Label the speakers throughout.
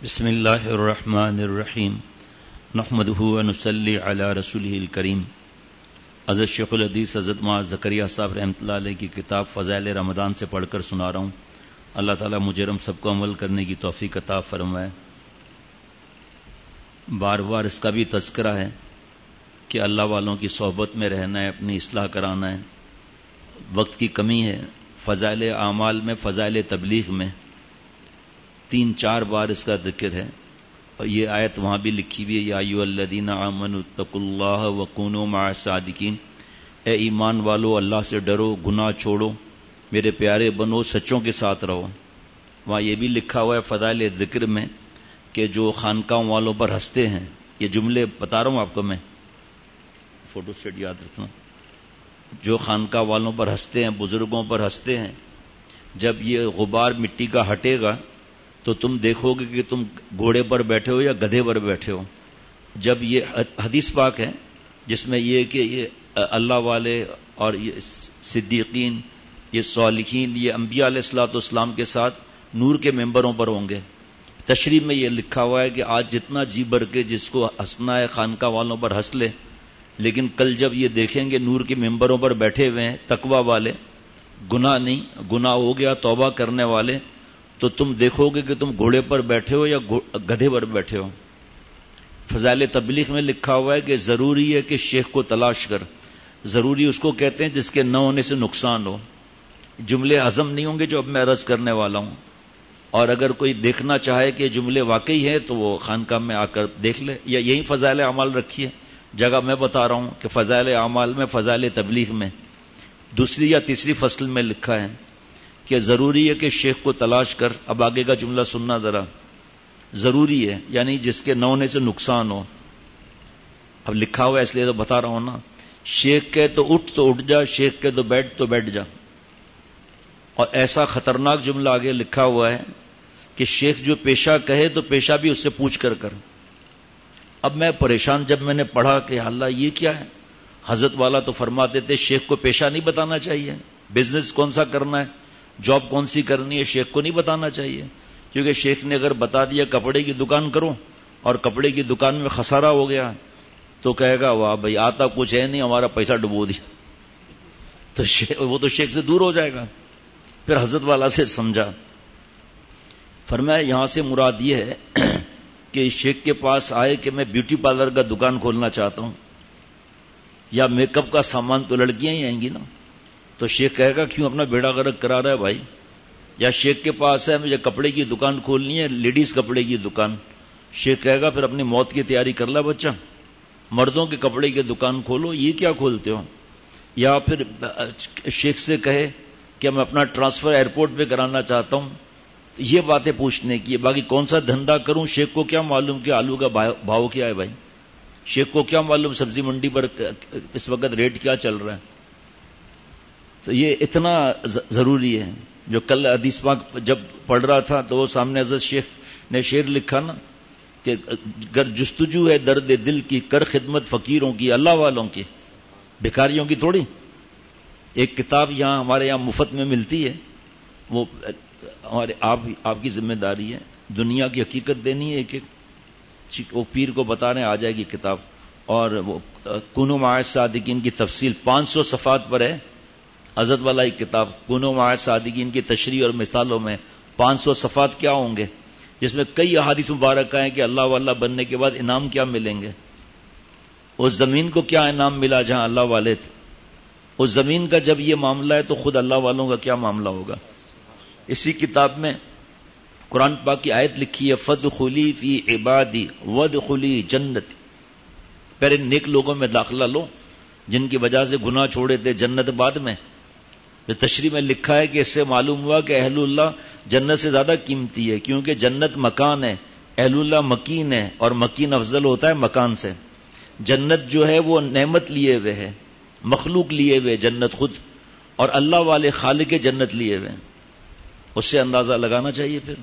Speaker 1: بسم اللہ الرحمن الرحیم نحمدہ ونصلی علی رسولہ الکریم۔ حضرت شیخ الحدیث حضرت معاذ زکریا صاحب رحمۃ اللہ علیہ کی کتاب فضائل رمضان سے پڑھ کر سنا رہا ہوں۔ اللہ تعالیٰ مجھے ہم سب کو عمل کرنے کی توفیق عطا فرمائے۔ بار بار اس کا بھی تذکرہ ہے کہ اللہ والوں کی صحبت میں رہنا ہے، اپنی اصلاح کرانا ہے۔ وقت کی کمی ہے۔ فضائل اعمال میں، فضائل تبلیغ میں 3-4 بار اس کا ذکر ہے، اور یہ آیت وہاں بھی لکھی ہوئی ہے، یا ایھا الذین آمنوا اتقوا اللہ وکونوا مع الصادقین، اے ایمان والو اللہ سے ڈرو، گناہ چھوڑو، میرے پیارے بنو، سچوں کے ساتھ رہو۔ وہاں یہ بھی لکھا ہوا ہے فضائل ذکر میں کہ جو خانقاہوں والوں پر ہنستے ہیں، یہ جملے بتا رہا ہوں آپ کو، میں فوٹو سیٹ یاد رکھنا، جو خانقاہ والوں پر ہنستے ہیں، بزرگوں پر ہنستے ہیں، جب یہ غبار مٹی کا ہٹے گا تو تم دیکھو گے کہ تم گھوڑے پر بیٹھے ہو یا گدھے پر بیٹھے ہو۔ جب یہ حدیث پاک ہے جس میں یہ کہ یہ اللہ والے اور یہ صدیقین، یہ صالحین، یہ انبیاء علیہ الصلوۃ والسلام کے ساتھ نور کے ممبروں پر ہوں گے۔ تشریح میں یہ لکھا ہوا ہے کہ آج جتنا جی بھر کے جس کو ہنسنا ہے خانقاہ والوں پر ہنس لے، لیکن کل جب یہ دیکھیں گے نور کے ممبروں پر بیٹھے ہوئے ہیں تقویٰ والے، گناہ نہیں، گناہ ہو گیا توبہ کرنے والے، تو تم دیکھو گے کہ تم گھوڑے پر بیٹھے ہو یا گدھے پر بیٹھے ہو۔ فضائل تبلیغ میں لکھا ہوا ہے کہ ضروری ہے کہ شیخ کو تلاش کر، ضروری اس کو کہتے ہیں جس کے نہ ہونے سے نقصان ہو۔ جملے ہضم نہیں ہوں گے جو اب میں عرض کرنے والا ہوں، اور اگر کوئی دیکھنا چاہے کہ جملے واقعی ہیں تو وہ خانقاہ میں آ کر دیکھ لے، یا یہی فضائل اعمال رکھی ہے، جگہ میں بتا رہا ہوں کہ فضائل اعمال میں، فضائل تبلیغ میں 2 یا 3 فصل میں لکھا ہے کہ ضروری ہے کہ شیخ کو تلاش کر۔ اب آگے کا جملہ سننا ذرا، ضروری ہے یعنی جس کے نہ ہونے سے نقصان ہو۔ اب لکھا ہوا ہے اس لیے تو بتا رہا ہوں نا، شیخ کہے تو اٹھ جا، شیخ کہے تو بیٹھ جا۔ اور ایسا خطرناک جملہ آگے لکھا ہوا ہے کہ شیخ جو پیشہ کہے تو پیشہ بھی اس سے پوچھ کر۔ اب میں پریشان جب میں نے پڑھا کہ اللہ یہ کیا ہے، حضرت والا تو فرماتے تھے شیخ کو پیشہ نہیں بتانا چاہیے، بزنس کون سا کرنا ہے، جاب کون سی کرنی ہے، شیخ کو نہیں بتانا چاہیے، کیونکہ شیخ نے اگر بتا دیا کپڑے کی دکان کرو اور کپڑے کی دکان میں خسارہ ہو گیا تو کہے گا واہ بھائی آتا کچھ ہے نہیں، ہمارا پیسہ ڈبو دیا، تو وہ تو شیخ سے دور ہو جائے گا۔ پھر حضرت والا سے سمجھا، فرمایا یہاں سے مراد یہ ہے کہ شیخ کے پاس آئے کہ میں بیوٹی پارلر کا دکان کھولنا چاہتا ہوں، یا میک اپ کا سامان، تو لڑکیاں ہی آئیں گی نا، تو شیخ کہے گا کیوں اپنا بیڑا غرق کرا رہا ہے بھائی۔ یا شیخ کے پاس ہے مجھے کپڑے کی دکان کھولنی ہے، لیڈیز کپڑے کی دکان، شیخ کہے گا پھر اپنی موت کی تیاری کر لے بچہ، مردوں کے کپڑے کی دکان کھولو، یہ کیا کھولتے ہو۔ یا پھر شیخ سے کہے کہ میں اپنا ٹرانسفر ایئرپورٹ پہ کرانا چاہتا ہوں، یہ باتیں پوچھنے کی ہے۔ باقی کون سا دھندا کروں، شیخ کو کیا معلوم کہ آلو کا بھاؤ کیا ہے بھائی، شیخ کو کیا معلوم سبزی منڈی پر اس وقت ریٹ کیا چل رہا ہے۔ تو یہ اتنا ضروری ہے۔ جو کل حدیث پاک جب پڑھ رہا تھا تو وہ سامنے حضرت شیخ نے شعر لکھا نا کہ گر جستجو ہے درد دل کی، کر خدمت فقیروں کی، اللہ والوں کی، بھکاریوں کی تھوڑی۔ ایک کتاب یہاں ہمارے یہاں مفت میں ملتی ہے، وہ ہمارے آپ کی ذمہ داری ہے، دنیا کی حقیقت دینی ہے، ایک وہ پیر کو بتا رہے ہیں آ جائے گی کتاب، اور وہ کونوا مع الصادقین کی تفصیل 500 صفحات پر ہے، حضرت والا ایک کتاب کونوا مع الصادقین کی تشریح اور مثالوں میں 500 صفحات کیا ہوں گے، جس میں کئی احادیث مبارکہ ہیں کہ اللہ والا بننے کے بعد انعام کیا ملیں گے، اس زمین کو کیا انعام ملا جہاں اللہ والے تھے، اس زمین کا جب یہ معاملہ ہے تو خود اللہ والوں کا کیا معاملہ ہوگا۔ اسی کتاب میں قرآن پاک کی آیت لکھی ہے فادخلی فی عبادی وادخلی جنتی، پہلے نیک لوگوں میں داخلہ لو جن کی وجہ سے گناہ چھوڑے تھے، جنت بعد میں۔ جو تشریح میں لکھا ہے کہ اس سے معلوم ہوا کہ اہل اللہ جنت سے زیادہ قیمتی ہے، کیونکہ جنت مکان ہے، اہل اللہ مکین ہے، اور مکین افضل ہوتا ہے مکان سے۔ جنت جو ہے وہ نعمت لیے ہوئے ہے، مخلوق لیے ہوئے جنت خود، اور اللہ والے خالق جنت لیے ہوئے، اس سے اندازہ لگانا چاہیے۔ پھر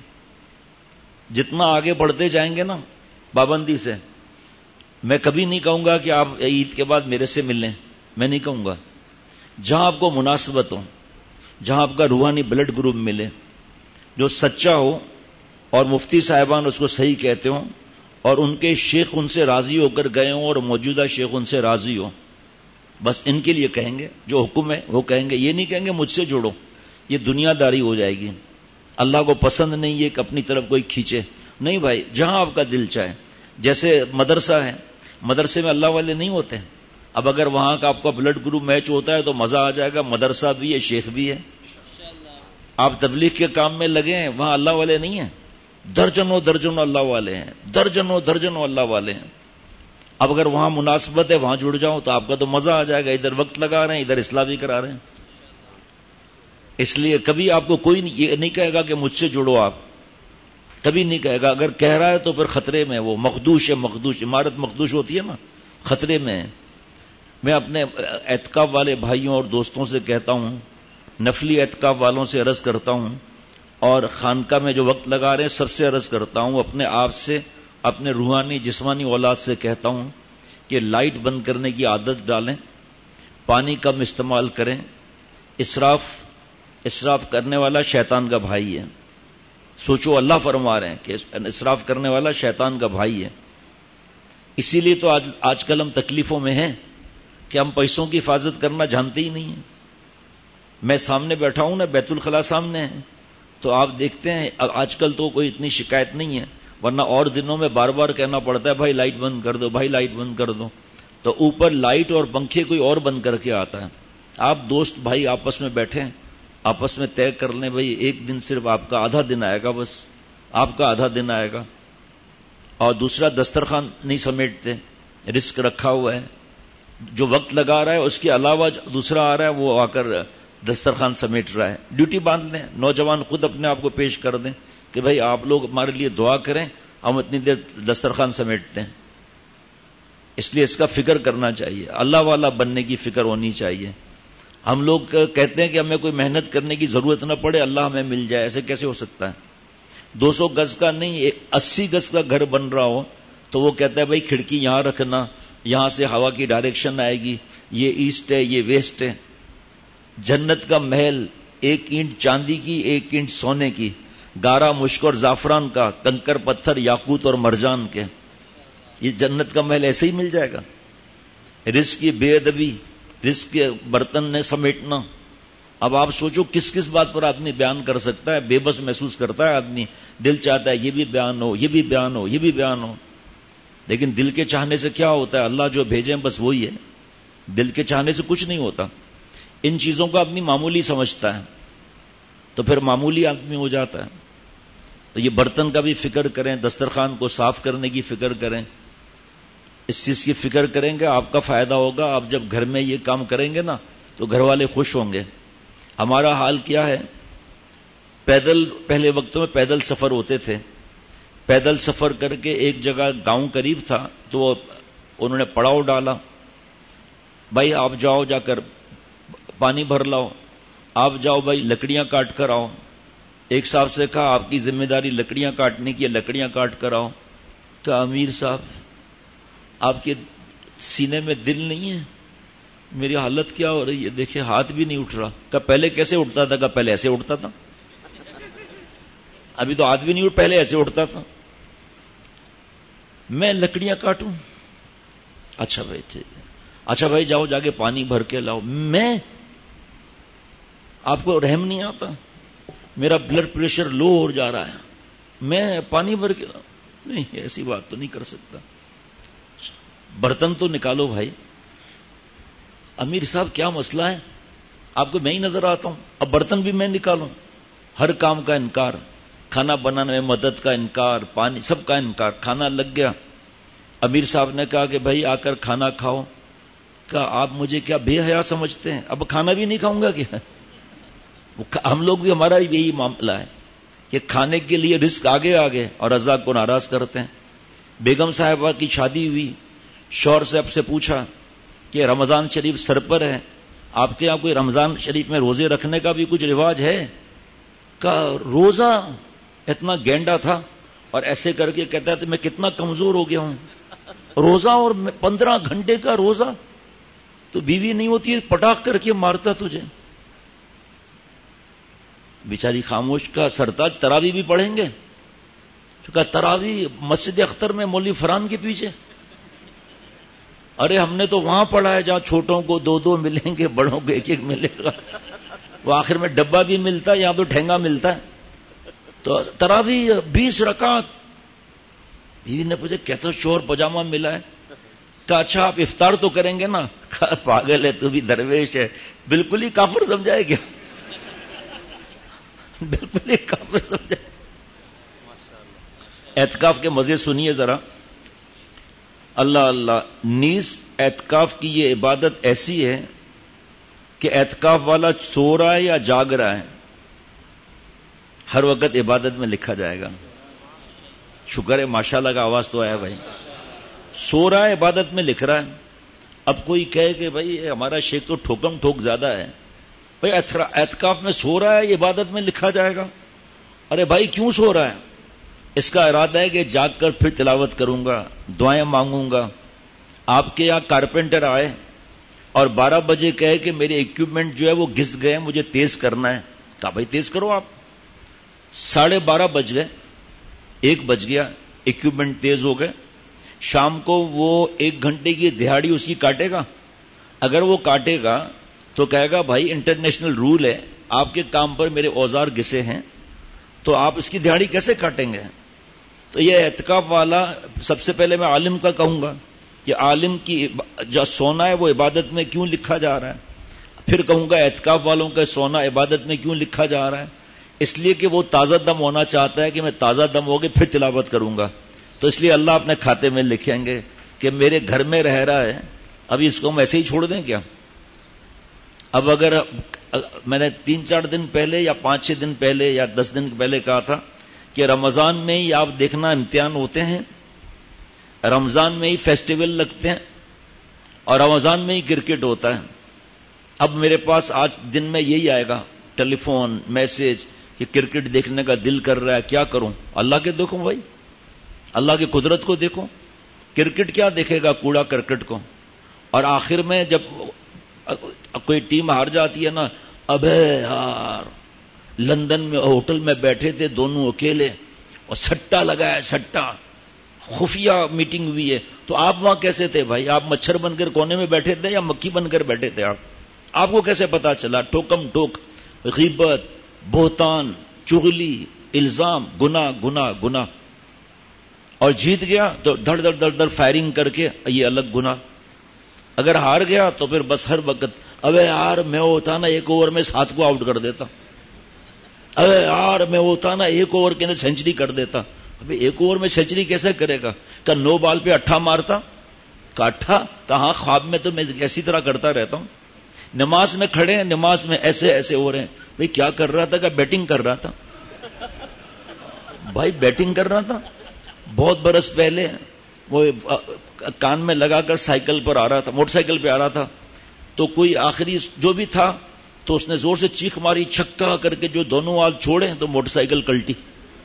Speaker 1: جتنا آگے بڑھتے جائیں گے نا پابندی سے، میں کبھی نہیں کہوں گا کہ آپ عید کے بعد میرے سے ملیں، میں نہیں کہوں گا، جہاں آپ کو مناسبت ہو، جہاں آپ کا روحانی بلڈ گروپ ملے، جو سچا ہو اور مفتی صاحبان اس کو صحیح کہتے ہوں اور ان کے شیخ ان سے راضی ہو کر گئے ہوں اور موجودہ شیخ ان سے راضی ہو، بس ان کے لیے کہیں گے، جو حکم ہے وہ کہیں گے، یہ نہیں کہیں گے مجھ سے جوڑو، یہ دنیا داری ہو جائے گی، اللہ کو پسند نہیں یہ کہ اپنی طرف کوئی کھینچے، نہیں بھائی جہاں آپ کا دل چاہے. جیسے مدرسہ ہے، مدرسے میں اللہ والے نہیں ہوتے، اب اگر وہاں کا آپ کا بلڈ گروپ میچ ہوتا ہے تو مزہ آ جائے گا، مدرسہ بھی ہے شیخ بھی ہے. آپ تبلیغ کے کام میں لگے ہیں، وہاں اللہ والے نہیں ہیں، درجنوں درجنوں اللہ والے ہیں، درجنوں درجنوں اللہ والے ہیں. اب اگر وہاں مناسبت ہے وہاں جڑ جاؤ تو آپ کا تو مزہ آ جائے گا، ادھر وقت لگا رہے ہیں ادھر اصلاح بھی کرا رہے ہیں. اس لیے کبھی آپ کو کوئی یہ نہیں کہے گا کہ مجھ سے جڑو، آپ کبھی نہیں کہے گا. اگر کہہ رہا ہے تو پھر خطرے میں، وہ مخدوش ہے، مخدوش عمارت مخدوش ہوتی ہے نا، خطرے میں ہے. میں اپنے اعتکاف والے بھائیوں اور دوستوں سے کہتا ہوں، نفلی اعتکاف والوں سے عرض کرتا ہوں اور خانقاہ میں جو وقت لگا رہے ہیں سب سے عرض کرتا ہوں، اپنے آپ سے، اپنے روحانی جسمانی اولاد سے کہتا ہوں کہ لائٹ بند کرنے کی عادت ڈالیں، پانی کم استعمال کریں. اسراف کرنے والا شیطان کا بھائی ہے. سوچو اللہ فرما رہے ہیں کہ اسراف کرنے والا شیطان کا بھائی ہے. اسی لیے تو آج کل ہم تکلیفوں میں ہیں کہ ہم پیسوں کی حفاظت کرنا جانتے ہی نہیں ہیں. میں سامنے بیٹھا ہوں نا، بیت الخلا سامنے ہے، تو آپ دیکھتے ہیں آج کل تو کوئی اتنی شکایت نہیں ہے، ورنہ اور دنوں میں بار بار کہنا پڑتا ہے بھائی لائٹ بند کر دو، بھائی لائٹ بند کر دو. تو اوپر لائٹ اور پنکھے کوئی اور بند کر کے آتا ہے. آپ دوست بھائی آپس میں بیٹھیں، آپس میں طے کر لیں بھائی ایک دن صرف آپ کا آدھا دن آئے گا، بس آپ کا آدھا دن آئے گا. اور دوسرا دسترخوان نہیں سمیٹتے، رزق رکھا ہوا ہے، جو وقت لگا رہا ہے اس کے علاوہ دوسرا آ رہا ہے وہ آ کر دسترخوان سمیٹ رہا ہے. ڈیوٹی باندھ لیں، نوجوان خود اپنے آپ کو پیش کر دیں کہ بھائی آپ لوگ ہمارے لیے دعا کریں، ہم اتنی دیر دسترخوان سمیٹتے ہیں. اس لیے اس کا فکر کرنا چاہیے، اللہ والا بننے کی فکر ہونی چاہیے. ہم لوگ کہتے ہیں کہ ہمیں کوئی محنت کرنے کی ضرورت نہ پڑے، اللہ ہمیں مل جائے، ایسے کیسے ہو سکتا ہے؟ 200 گز کا نہیں 80 گز کا گھر بن رہا ہو تو وہ کہتا ہے بھائی کھڑکی یہاں رکھنا، یہاں سے ہوا کی ڈائریکشن آئے گی، یہ ایسٹ ہے یہ ویسٹ ہے. جنت کا محل 1 اینٹ چاندی کی 1 اینٹ سونے کی، گارا مشک اور زعفران کا، کنکر پتھر یاقوت اور مرجان کے. یہ جنت کا محل ایسے ہی مل جائے گا؟ رزق کی بے ادبی، رزق کے برتن نے سمیٹنا. اب آپ سوچو کس کس بات پر آدمی بیان کر سکتا ہے، بے بس محسوس کرتا ہے آدمی، دل چاہتا ہے یہ بھی بیان ہو، یہ بھی بیان ہو، یہ بھی بیان ہو. لیکن دل کے چاہنے سے کیا ہوتا ہے؟ اللہ جو بھیجیں بس وہی ہے، دل کے چاہنے سے کچھ نہیں ہوتا. ان چیزوں کو اپنی معمولی سمجھتا ہے تو پھر معمولی آدمی ہو جاتا ہے. تو یہ برتن کا بھی فکر کریں، دسترخوان کو صاف کرنے کی فکر کریں، اس چیز کی فکر کریں گے آپ کا فائدہ ہوگا. آپ جب گھر میں یہ کام کریں گے نا تو گھر والے خوش ہوں گے. ہمارا حال کیا ہے، پیدل پہلے وقتوں میں پیدل سفر ہوتے تھے، پیدل سفر کر کے ایک جگہ گاؤں قریب تھا تو انہوں نے پڑاؤ ڈالا، بھائی آپ جاؤ جا کر پانی بھر لاؤ، آپ جاؤ بھائی لکڑیاں کاٹ کر آؤ. ایک صاحب سے کہا آپ کی ذمہ داری لکڑیاں کاٹنے کی ہے، لکڑیاں کاٹ کر آؤ. کہا امیر صاحب آپ کے سینے میں دل نہیں ہے؟ میری حالت کیا ہو رہی ہے، دیکھیں ہاتھ بھی نہیں اٹھ رہا. کہا پہلے کیسے اٹھتا تھا؟ کہا پہلے ایسے اٹھتا تھا. ابھی تو ہاتھ بھی نہیں اٹھ، پہلے ایسے اٹھتا تھا. میں لکڑیاں کاٹوں؟ اچھا بھائی ٹھیک ہے، اچھا بھائی جاؤ جا کے پانی بھر کے لاؤ. میں آپ کو رحم نہیں آتا؟ میرا بلڈ پریشر لو ہو جا رہا ہے، میں پانی بھر کے لاؤں؟ نہیں ایسی بات تو نہیں کر سکتا. برتن تو نکالو بھائی. امیر صاحب کیا مسئلہ ہے؟ آپ کو میں ہی نظر آتا ہوں، اب برتن بھی میں نکالوں؟ ہر کام کا انکار، کھانا بنانے میں مدد کا انکار، پانی سب کا انکار. کھانا لگ گیا، امیر صاحب نے کہا کہ بھائی آ کر کھانا کھاؤ. کہا آپ مجھے کیا بے حیا سمجھتے ہیں؟ اب کھانا بھی نہیں کھاؤں گا کیا؟ ہم لوگ بھی، ہمارا یہی معاملہ ہے کہ کھانے کے لیے رزق آگے آگے اور رضا کو ناراض کرتے ہیں. بیگم صاحبہ کی شادی ہوئی، شوہر سے اب سے پوچھا کہ رمضان شریف سر پر ہے، آپ کے یہاں کوئی رمضان شریف میں روزے رکھنے کا بھی کچھ رواج ہے؟ کا روزہ اتنا گینڈا تھا اور ایسے کر کے کہتا ہے میں کتنا کمزور ہو گیا ہوں، روزہ اور 15 گھنٹے کا روزہ، تو بیوی نہیں ہوتی پٹاخ کر کے مارتا تجھے. بیچاری خاموش کا سرتاج تراوی بھی پڑھیں گے، تو کہا تراویح مسجد اختر میں مولوی فرحان کے پیچھے؟ ارے ہم نے تو وہاں پڑھا ہے جہاں چھوٹوں کو 2 ملیں گے، بڑوں کو 1 ملے گا، وہ آخر میں ڈبہ بھی ملتا ہے، یہاں تو ٹھینگا ملتا ہے. تو تراویح 20 رکعت. بیوی نے پوچھا کیسا شور پاجامہ ملا ہے؟ کہا اچھا آپ افطار تو کریں گے نا؟ کہا پاگل ہے تو بھی درویش ہے، بالکل ہی کافر سمجھائے کیا؟ بالکل ہی کافر سمجھائے. اعتکاف کے مزے سنیے ذرا. اللہ اللہ. نیز اعتکاف کی یہ عبادت ایسی ہے کہ اعتکاف والا سو رہا ہے یا جاگ رہا ہے، ہر وقت عبادت میں لکھا جائے گا. شکر ہے ماشاءاللہ کا آواز تو آیا بھائی. سو رہا ہے عبادت میں لکھ رہا ہے. اب کوئی کہے کہ بھائی ہمارا شیخ تو ٹھوکم ٹھوک زیادہ ہے، بھائی اعتکاف میں سو رہا ہے یہ عبادت میں لکھا جائے گا. ارے بھائی کیوں سو رہا ہے؟ اس کا ارادہ ہے کہ جاگ کر پھر تلاوت کروں گا، دعائیں مانگوں گا. آپ کے یہاں کارپینٹر آئے اور 12 بجے کہے کہ میرے ایکوپمنٹ جو ہے وہ گھس گئے، مجھے تیز کرنا ہے. کہا بھائی تیز کرو آپ. 12:30 بج گئے، 1 بج گیا، ایکوپمنٹ تیز ہو گئے. شام کو وہ 1 گھنٹے کی دہاڑی اس کی کاٹے گا؟ اگر وہ کاٹے گا تو کہے گا بھائی انٹرنیشنل رول ہے، آپ کے کام پر میرے اوزار گھسے ہیں تو آپ اس کی دہاڑی کیسے کاٹیں گے؟ تو یہ اعتکاف والا، سب سے پہلے میں عالم کا کہوں گا کہ عالم کی جو سونا ہے وہ عبادت میں کیوں لکھا جا رہا ہے. پھر کہوں گا اعتکاف والوں کا سونا عبادت میں کیوں لکھا جا رہا ہے؟ اس لیے کہ وہ تازہ دم ہونا چاہتا ہے کہ میں تازہ دم ہو کے پھر تلاوت کروں گا. تو اس لیے اللہ اپنے کھاتے میں لکھیں گے کہ میرے گھر میں رہ رہا ہے، ابھی اس کو ہم ایسے ہی چھوڑ دیں کیا؟ اب اگر میں نے 3-4 دن پہلے یا 5-6 دن پہلے یا 10 دن پہلے کہا تھا کہ رمضان میں ہی آپ دیکھنا امتحان ہوتے ہیں، رمضان میں ہی فیسٹیول لگتے ہیں اور رمضان میں ہی کرکٹ ہوتا ہے. اب میرے پاس آج دن میں یہی آئے گا ٹیلی فون میسج کہ کرکٹ دیکھنے کا دل کر رہا ہے، کیا کروں؟ اللہ کے دیکھو بھائی، اللہ کی قدرت کو دیکھو. کرکٹ کیا دیکھے گا کوڑا کرکٹ کو. اور آخر میں جب کوئی ٹیم ہار جاتی ہے نا، ابے یار لندن میں ہوٹل میں بیٹھے تھے دونوں اکیلے اور سٹا لگا ہے، سٹا خفیہ میٹنگ ہوئی ہے. تو آپ وہاں کیسے تھے بھائی؟ آپ مچھر بن کر کونے میں بیٹھے تھے یا مکھی بن کر بیٹھے تھے؟ آپ کو کیسے پتا چلا؟ ٹوکم ٹوک، غیبت، بہتان، چغلی، الزام، گناہ گناہ گناہ. اور جیت گیا تو دھڑ دھڑ دھڑ دھڑ فائرنگ کر کے یہ الگ گناہ. اگر ہار گیا تو پھر بس ہر وقت ابے یار میں ہوتا نا 1 اوور میں 7 کو آؤٹ کر دیتا، ابے یار میں ہوتا نا 1 اوور کے اندر سینچری کر دیتا. ابھی 1 اوور میں سینچری کیسے کرے گا؟ کہ 9 بال پہ 8 مارتا. کہ 8 کہاں؟ خواب میں تو میں ایسی طرح کرتا رہتا ہوں. نماز میں کھڑے ہیں، نماز میں ایسے ایسے ہو رہے ہیں. بھائی کیا کر رہا تھا؟ کہ بیٹنگ کر رہا تھا. بھائی بیٹنگ کر رہا تھا. بہت برس پہلے وہ کان میں لگا کر سائیکل پر آ رہا تھا، موٹر سائیکل پہ آ رہا تھا، تو کوئی آخری جو بھی تھا تو اس نے زور سے چیخ ماری، چھکا کر کے جو دونوں ہاتھ چھوڑے تو موٹر سائیکل کلٹی.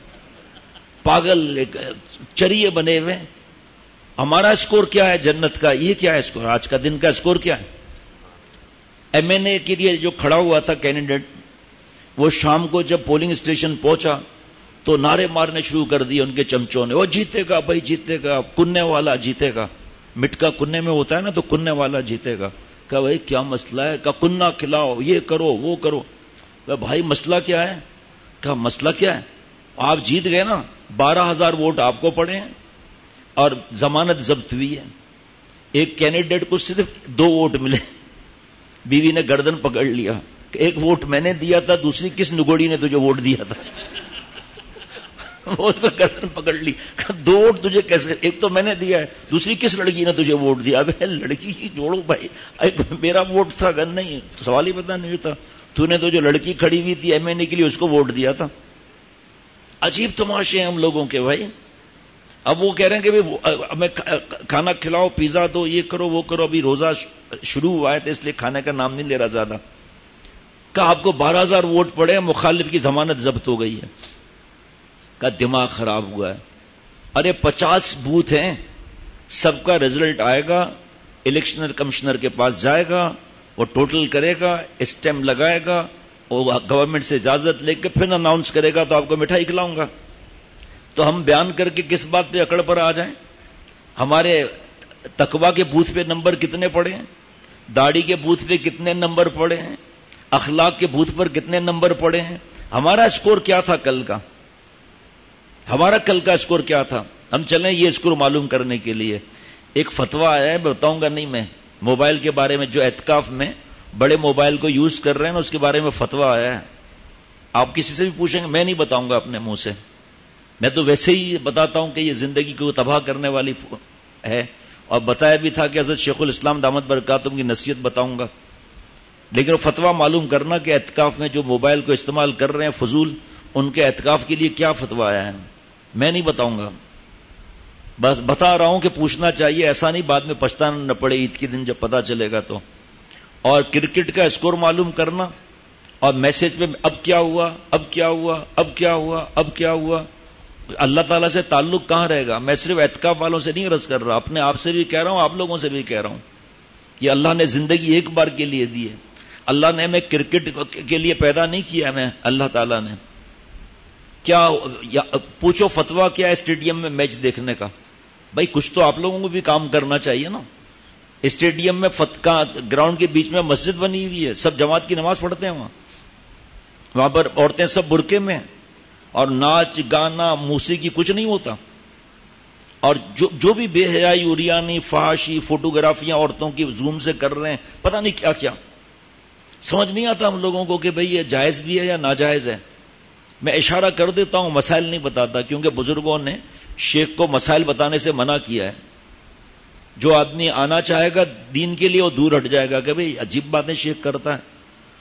Speaker 1: پاگل چریے بنے ہوئے. ہمارا اسکور کیا ہے جنت کا؟ یہ کیا ہے اسکور؟ آج کا دن کا اسکور کیا ہے؟ ایم این اے کے لیے جو کھڑا ہوا تھا کینڈیڈیٹ، وہ شام کو جب پولنگ اسٹیشن پہنچا تو نعرے مارنے شروع کر دیے ان کے چمچوں نے، وہ جیتے گا بھائی جیتے گا، کننے والا جیتے گا. مٹکا کننے میں ہوتا ہے نا، تو کننے والا جیتے گا. کہا بھائی کیا مسئلہ ہے؟ کہا کننا کھلاؤ، یہ کرو وہ کرو. بھائی مسئلہ کیا ہے؟ کہا مسئلہ کیا ہے؟ آپ جیت گئے نا، 12,000 ووٹ آپ کو پڑے ہیں اور ضمانت ضبط ہوئی ہے. ایک کینڈیڈیٹ کو صرف 2 ووٹ ملے. بیوی نے گردن پکڑ لیا کہ 1 ووٹ میں نے دیا تھا، دوسری کس نگوڑی نے تجھے ووٹ دیا تھا؟ وہ تو گردن پکڑ لی. 2 ووٹ تجھے کیسے؟ ایک تو میں نے دیا ہے، دوسری کس لڑکی نے تجھے ووٹ دیا؟ اب لڑکی ہی جوڑو بھائی، میرا ووٹ تھا گن نہیں، سوال ہی پتہ نہیں تھا. تو نے تو جو لڑکی کھڑی ہوئی تھی ایم این اے کے لیے اس کو ووٹ دیا تھا. عجیب تماشے ہیں ہم لوگوں کے بھائی. اب وہ کہہ رہے ہیں کہ ہمیں کھانا کھلاؤ، پیزا دو، یہ کرو وہ کرو. ابھی روزہ شروع ہوا ہے تو اس لیے کھانے کا نام نہیں لے رہا زیادہ. کہا آپ کو 12,000 ووٹ پڑے، مخالف کی ضمانت ضبط ہو گئی ہے. کا دماغ خراب ہوا ہے. ارے 50 بوتھ ہیں، سب کا رزلٹ آئے گا، الیکشن کمشنر کے پاس جائے گا، وہ ٹوٹل کرے گا، اسٹیمپ لگائے گا، وہ گورنمنٹ سے اجازت لے کے پھر اناؤنس کرے گا تو آپ کو مٹھائی کھلاؤں گا. تو ہم بیان کر کے کس بات پہ اکڑ پر آ جائیں؟ ہمارے تقویٰ کے بوتھ پہ نمبر کتنے پڑے ہیں؟ داڑھی کے بوتھ پہ کتنے نمبر پڑے ہیں؟ اخلاق کے بوتھ پر کتنے نمبر پڑے ہیں؟ ہمارا اسکور کیا تھا کل کا؟ ہمارا کل کا اسکور کیا تھا؟ ہم چلیں یہ اسکور معلوم کرنے کے لیے. ایک فتویٰ آیا ہے, بتاؤں گا نہیں میں, موبائل کے بارے میں, جو اعتکاف میں بڑے موبائل کو یوز کر رہے ہیں نا, اس کے بارے میں فتویٰ آیا ہے. آپ کسی سے بھی پوچھیں گے, میں نہیں بتاؤں گا اپنے منہ سے, میں تو ویسے ہی بتاتا ہوں کہ یہ زندگی کو تباہ کرنے والی ہے, اور بتایا بھی تھا کہ حضرت شیخ الاسلام دامت برکاتہم کی نصیحت بتاؤں گا. لیکن فتویٰ معلوم کرنا کہ اعتکاف میں جو موبائل کو استعمال کر رہے ہیں فضول, ان کے اعتکاف کے لیے کیا فتویٰ آیا ہے, میں نہیں بتاؤں گا. بس بتا رہا ہوں کہ پوچھنا چاہیے, ایسا نہیں بعد میں پچھتانا نہ پڑے عید کے دن جب پتا چلے گا تو. اور کرکٹ کا اسکور معلوم کرنا, اور میسج میں اب کیا ہوا, اب کیا ہوا, اب کیا ہوا, اب کیا ہوا. اللہ تعالیٰ سے تعلق کہاں رہے گا؟ میں صرف اعتکاف والوں سے نہیں عرض کر رہا, اپنے آپ سے بھی کہہ رہا ہوں, آپ لوگوں سے بھی کہہ رہا ہوں کہ اللہ نے زندگی ایک بار کے لیے دی ہے. اللہ نے ہمیں کرکٹ کے لیے پیدا نہیں کیا, ہمیں اللہ تعالیٰ نے کیا پوچھو فتویٰ کیا ہے اسٹیڈیم میں میچ دیکھنے کا؟ بھائی کچھ تو آپ لوگوں کو بھی کام کرنا چاہیے نا. اسٹیڈیم میں گراؤنڈ کے بیچ میں مسجد بنی ہوئی ہے, سب جماعت کی نماز پڑھتے ہیں وہاں پر عورتیں سب برقعے میں, اور ناچ گانا موسیقی کچھ نہیں ہوتا. اور جو بھی بے حیائی, اریانی, فحاشی, فوٹوگرافیاں عورتوں کی زوم سے کر رہے ہیں, پتہ نہیں کیا کیا, سمجھ نہیں آتا ہم لوگوں کو کہ بھئی یہ جائز بھی ہے یا ناجائز ہے. میں اشارہ کر دیتا ہوں, مسائل نہیں بتاتا, کیونکہ بزرگوں نے شیخ کو مسائل بتانے سے منع کیا ہے. جو آدمی آنا چاہے گا دین کے لیے وہ دور ہٹ جائے گا کہ بھئی عجیب باتیں شیخ کرتا ہے.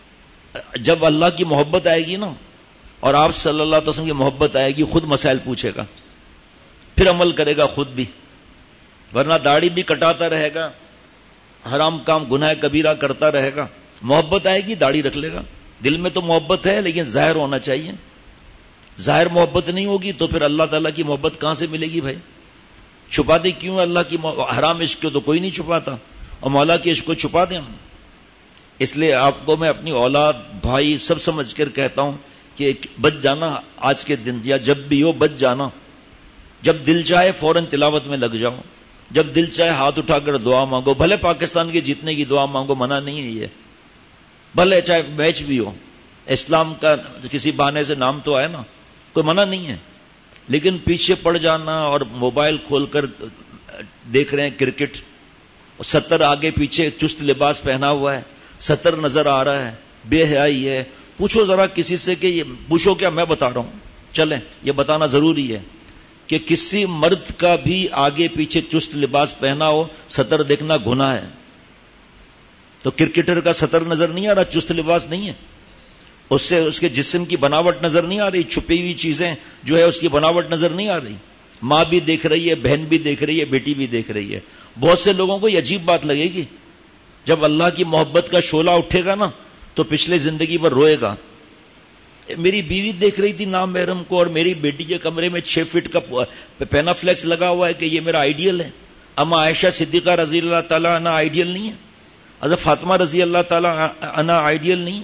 Speaker 1: جب اللہ کی محبت آئے گی نا, اور آپ صلی اللہ علیہ وسلم کی محبت آئے گی, خود مسائل پوچھے گا, پھر عمل کرے گا خود بھی. ورنہ داڑھی بھی کٹاتا رہے گا, حرام کام گناہ کبیرہ کرتا رہے گا. محبت آئے گی داڑھی رکھ لے گا. دل میں تو محبت ہے لیکن ظاہر ہونا چاہیے. ظاہر محبت نہیں ہوگی تو پھر اللہ تعالیٰ کی محبت کہاں سے ملے گی بھائی؟ چھپاتے کیوں اللہ کی حرام عشق کو تو کوئی نہیں چھپاتا, اور مولا کے عشق کو چھپا دیں ہم. اس لیے آپ کو میں اپنی اولاد, بھائی سب سمجھ کر کہتا ہوں کہ بچ جانا آج کے دن, یا جب بھی ہو بچ جانا. جب دل چاہے فوراً تلاوت میں لگ جاؤ, جب دل چاہے ہاتھ اٹھا کر دعا مانگو. بھلے پاکستان کے جیتنے کی دعا مانگو, منع نہیں ہے یہ, بھلے چاہے میچ بھی ہو, اسلام کا کسی بہانے سے نام تو آئے نا, کوئی منع نہیں ہے. لیکن پیچھے پڑ جانا اور موبائل کھول کر دیکھ رہے ہیں کرکٹ, 70 آگے پیچھے چست لباس پہنا ہوا ہے, 70 نظر آ رہا ہے, بے حیائی ہے. پوچھو ذرا کسی سے کہ یہ پوچھو, کیا میں بتا رہا ہوں, چلیں یہ بتانا ضروری ہے کہ کسی مرد کا بھی آگے پیچھے چست لباس پہنا ہو 70 دیکھنا گناہ ہے. تو کرکٹر کا 70 نظر نہیں آ رہا, چست لباس نہیں ہے, اس سے اس کے جسم کی بناوٹ نظر نہیں آ رہی, چھپی ہوئی چیزیں جو ہے اس کی بناوٹ نظر نہیں آ رہی. ماں بھی دیکھ رہی ہے, بہن بھی دیکھ رہی ہے, بیٹی بھی دیکھ رہی ہے. بہت سے لوگوں کو یہ عجیب بات لگے گی, جب اللہ کی محبت کا شعلہ اٹھے گا نا تو پچھلے زندگی پر روئے گا. میری بیوی دیکھ رہی تھی نامحرم کو, اور میری بیٹی کے کمرے میں 6 فٹ کا پینا فلیکس لگا ہوا ہے کہ یہ میرا آئیڈیل ہے. اما عائشہ صدیقہ رضی اللہ تعالیٰ عنہ آئیڈیل نہیں ہے؟ حضرت فاطمہ رضی اللہ تعالیٰ عنہ آئیڈیل نہیں؟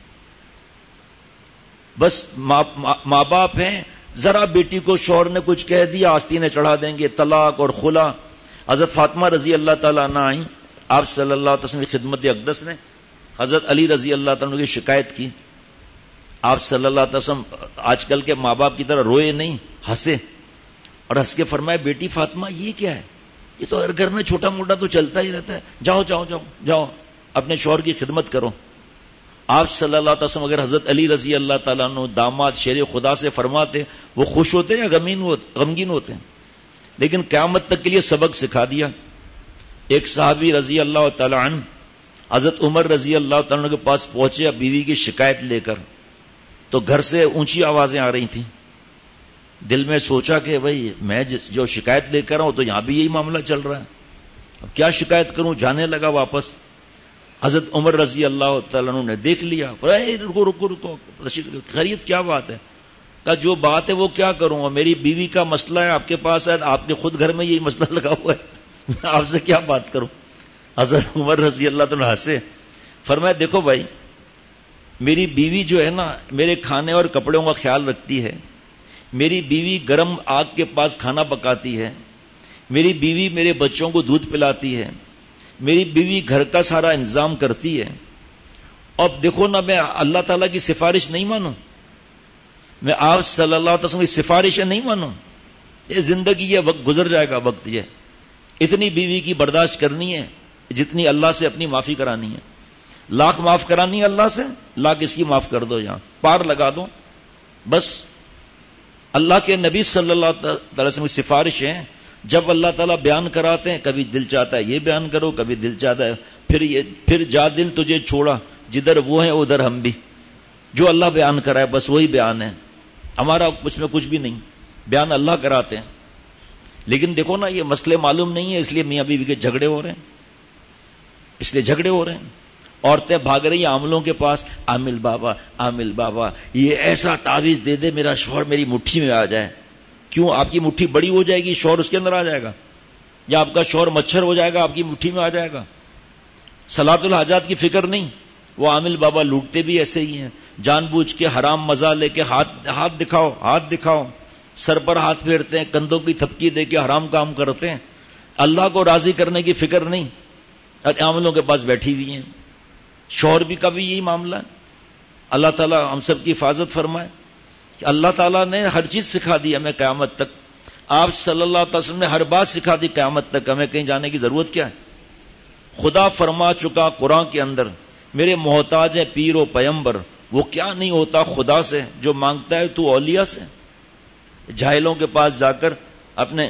Speaker 1: بس ماں باپ ہیں, ذرا بیٹی کو شوہر نے کچھ کہہ دیا آستینیں چڑھا دیں گے, طلاق اور خلا. حضرت فاطمہ رضی اللہ تعالیٰ عنہ آئیں, آپ صلی اللہ علیہ وسلم کی خدمت اقدس میں حضرت علی رضی اللہ تعالیٰ عنہ کی شکایت کی. آپ صلی اللہ علیہ وسلم آج کل کے ماں باپ کی طرح روئے نہیں, ہنسے, اور ہنس کے فرمائے بیٹی فاطمہ یہ کیا ہے, یہ تو ہر گھر میں چھوٹا موٹا تو چلتا ہی رہتا ہے, جاؤ جاؤ جاؤ جاؤ اپنے شوہر کی خدمت کرو. آپ صلی اللہ علیہ وسلم اگر حضرت علی رضی اللہ تعالیٰ عنہ داماد شیر خدا سے فرماتے, وہ خوش ہوتے یا غمگین ہوتے؟ لیکن قیامت تک کے لیے سبق سکھا دیا. ایک صحابی رضی اللہ تعالیٰ عنہ حضرت عمر رضی اللہ تعالیٰ عنہ کے پاس پہنچے بیوی کی شکایت لے کر, تو گھر سے اونچی آوازیں آ رہی تھیں. دل میں سوچا کہ بھئی میں جو شکایت لے کر ہوں تو یہاں بھی یہی معاملہ چل رہا ہے, اب کیا شکایت کروں. جانے لگا واپس. حضرت عمر رضی اللہ تعالیٰ عنہ نے دیکھ لیا, رکو رکو رکو, خیریت کیا بات ہے؟ کہا جو بات ہے وہ کیا کروں, میری بیوی کا مسئلہ ہے آپ کے پاس ہے, آپ کے خود گھر میں یہی مسئلہ لگا ہوا ہے, آپ سے کیا بات کروں. حضرت عمر رضی اللہ تعالیٰ ہنسے, فرمایا دیکھو بھائی میری بیوی جو ہے نا میرے کھانے اور کپڑوں کا خیال رکھتی ہے, میری بیوی گرم آگ کے پاس کھانا پکاتی ہے، میری بیوی میرے بچوں کو دودھ پلاتی ہے، میری بیوی گھر کا سارا انتظام کرتی ہے، اب دیکھو نا میں اللہ تعالیٰ کی سفارش نہیں مانوں، میں آپ صلی اللہ علیہ وسلم کی سفارشیں نہیں مانوں، یہ زندگی یہ وقت گزر جائے گا، وقت یہ اتنی بیوی کی برداشت کرنی ہے جتنی اللہ سے اپنی معافی کرانی ہے، لاکھ معاف کرانی ہے اللہ سے، لاکھ اس کی معاف کر دو، یہاں پار لگا دو بس۔ اللہ کے نبی صلی اللہ تعالی وسلم کی سفارشیں جب اللہ تعالیٰ بیان کراتے ہیں، کبھی دل چاہتا ہے یہ بیان کرو، کبھی دل چاہتا ہے پھر جا دل تجھے چھوڑا، جدھر وہ ہیں ادھر ہم بھی، جو اللہ بیان کرائے بس وہی بیان ہے، ہمارا اس میں کچھ بھی نہیں، بیان اللہ کراتے ہیں۔ لیکن دیکھو نا یہ مسئلے معلوم نہیں ہے، اس لیے میاں بیوی کے جھگڑے ہو رہے ہیں، اس لیے جھگڑے ہو رہے ہیں۔ عورتیں بھاگ رہی ہیں عاملوں کے پاس، عامل بابا یہ ایسا تعویذ دے دے میرا شوہر میری مٹھی میں آ جائے۔ کیوں؟ آپ کی مٹھی بڑی ہو جائے گی، شوہر اس کے اندر آ جائے گا، یا آپ کا شوہر مچھر ہو جائے گا، آپ کی مٹھی میں آ جائے گا۔ صلاۃ الحاجات کی فکر نہیں، وہ عامل بابا لوٹتے بھی ایسے ہی ہیں، جان بوجھ کے حرام مزہ لے کے ہاتھ دکھاؤ، سر پر ہاتھ پھیرتے ہیں، کندھوں کی تھپکی دے کے حرام کام کرتے ہیں، اللہ کو راضی کرنے کی فکر نہیں، اور عاملوں کے پاس بیٹھی ہوئی ہیں۔ شوہر بھی کا بھی یہی معاملہ ہے۔ اللہ تعالیٰ ہم سب کی حفاظت فرمائے کہ اللہ تعالیٰ نے ہر چیز سکھا دی ہمیں قیامت تک، آپ صلی اللہ علیہ وسلم نے ہر بات سکھا دی قیامت تک، ہمیں کہیں جانے کی ضرورت کیا ہے؟ خدا فرما چکا قرآن کے اندر، میرے محتاج ہیں پیر و پیمبر، وہ کیا نہیں ہوتا خدا سے، جو مانگتا ہے تو اولیاء سے۔ جاہلوں کے پاس جا کر اپنے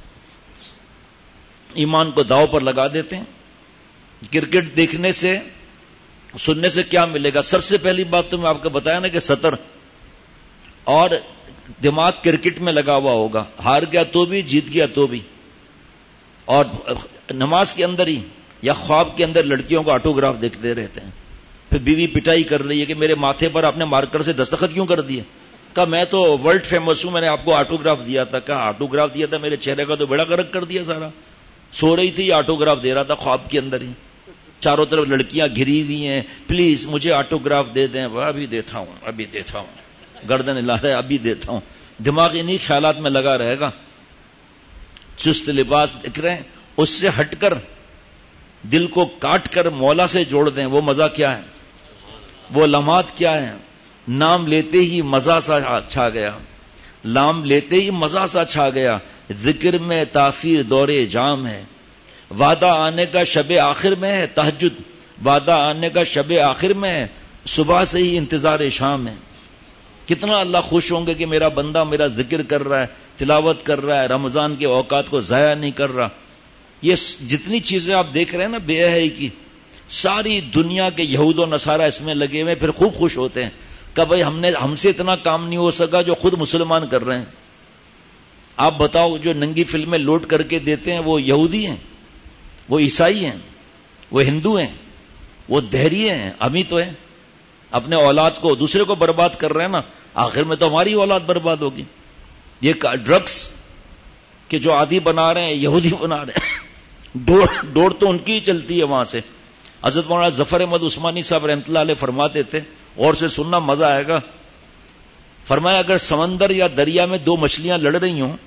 Speaker 1: ایمان کو داؤ پر لگا دیتے ہیں۔ کرکٹ دیکھنے سے سننے سے کیا ملے گا؟ سب سے پہلی بات تو میں آپ کو بتایا نا کہ سطر اور دماغ کرکٹ میں لگا ہوا ہوگا، ہار گیا تو بھی، جیت گیا تو بھی۔ اور نماز کے اندر ہی یا خواب کے اندر لڑکیوں کو آٹوگراف دیکھتے رہتے ہیں، پھر بیوی پٹائی کر رہی ہے کہ میرے ماتھے پر آپ نے مارکر سے دستخط کیوں کر دیے؟ کہا میں تو ورلڈ فیمس ہوں، میں نے آپ کو آٹوگراف دیا تھا۔ کہا آٹوگراف دیا تھا؟ میرے چہرے کا تو بیڑا غرق کر دیا سارا۔ سو رہی تھی، آٹوگراف دے رہا تھا خواب کے اندر ہی، چاروں طرف لڑکیاں گھری ہوئی ہیں، پلیز مجھے آٹوگراف دے دیں۔ وہ ابھی دیتا ہوں، گردن ہلا رہا ہے، ابھی دیتا ہوں۔ دماغ انہی خیالات میں لگا رہے گا، چست لباس دکھ رہے ہیں، اس سے ہٹ کر دل کو کاٹ کر مولا سے جوڑ دیں، وہ مزہ کیا ہے، وہ لمحات کیا ہے؟ نام لیتے ہی مزہ سا چھا گیا، نام لیتے ہی مزہ سا چھا گیا، ذکر میں تاثیر دور جام ہے، وعدہ آنے کا شب آخر میں ہے، تہجد وعدہ آنے کا شب آخر میں ہے، صبح سے ہی انتظار شام ہے۔ کتنا اللہ خوش ہوں گے کہ میرا بندہ میرا ذکر کر رہا ہے، تلاوت کر رہا ہے، رمضان کے اوقات کو ضائع نہیں کر رہا۔ یہ جتنی چیزیں آپ دیکھ رہے ہیں نا بے حیائی کی، ساری دنیا کے یہود و نصارہ اس میں لگے ہوئے، پھر خوب خوش ہوتے ہیں کہ بھائی ہم سے اتنا کام نہیں ہو سکا جو خود مسلمان کر رہے ہیں۔ آپ بتاؤ جو ننگی فلمیں لوڈ کر کے دیتے ہیں وہ یہودی ہیں، وہ عیسائی ہیں، وہ ہندو ہیں، وہ دہریے ہیں، ہم ہی تو ہیں، اپنے اولاد کو دوسرے کو برباد کر رہے ہیں نا، آخر میں تو ہماری اولاد برباد ہوگی۔ یہ ڈرگس کے جو عادی بنا رہے ہیں یہودی بنا رہے ہیں، دوڑ تو ان کی ہی چلتی ہے وہاں سے۔ حضرت مولانا ظفر احمد عثمانی صاحب رحمۃ اللہ علیہ فرماتے تھے، اور سے سننا مزہ آئے گا، فرمایا اگر سمندر یا دریا میں دو مچھلیاں لڑ رہی ہوں،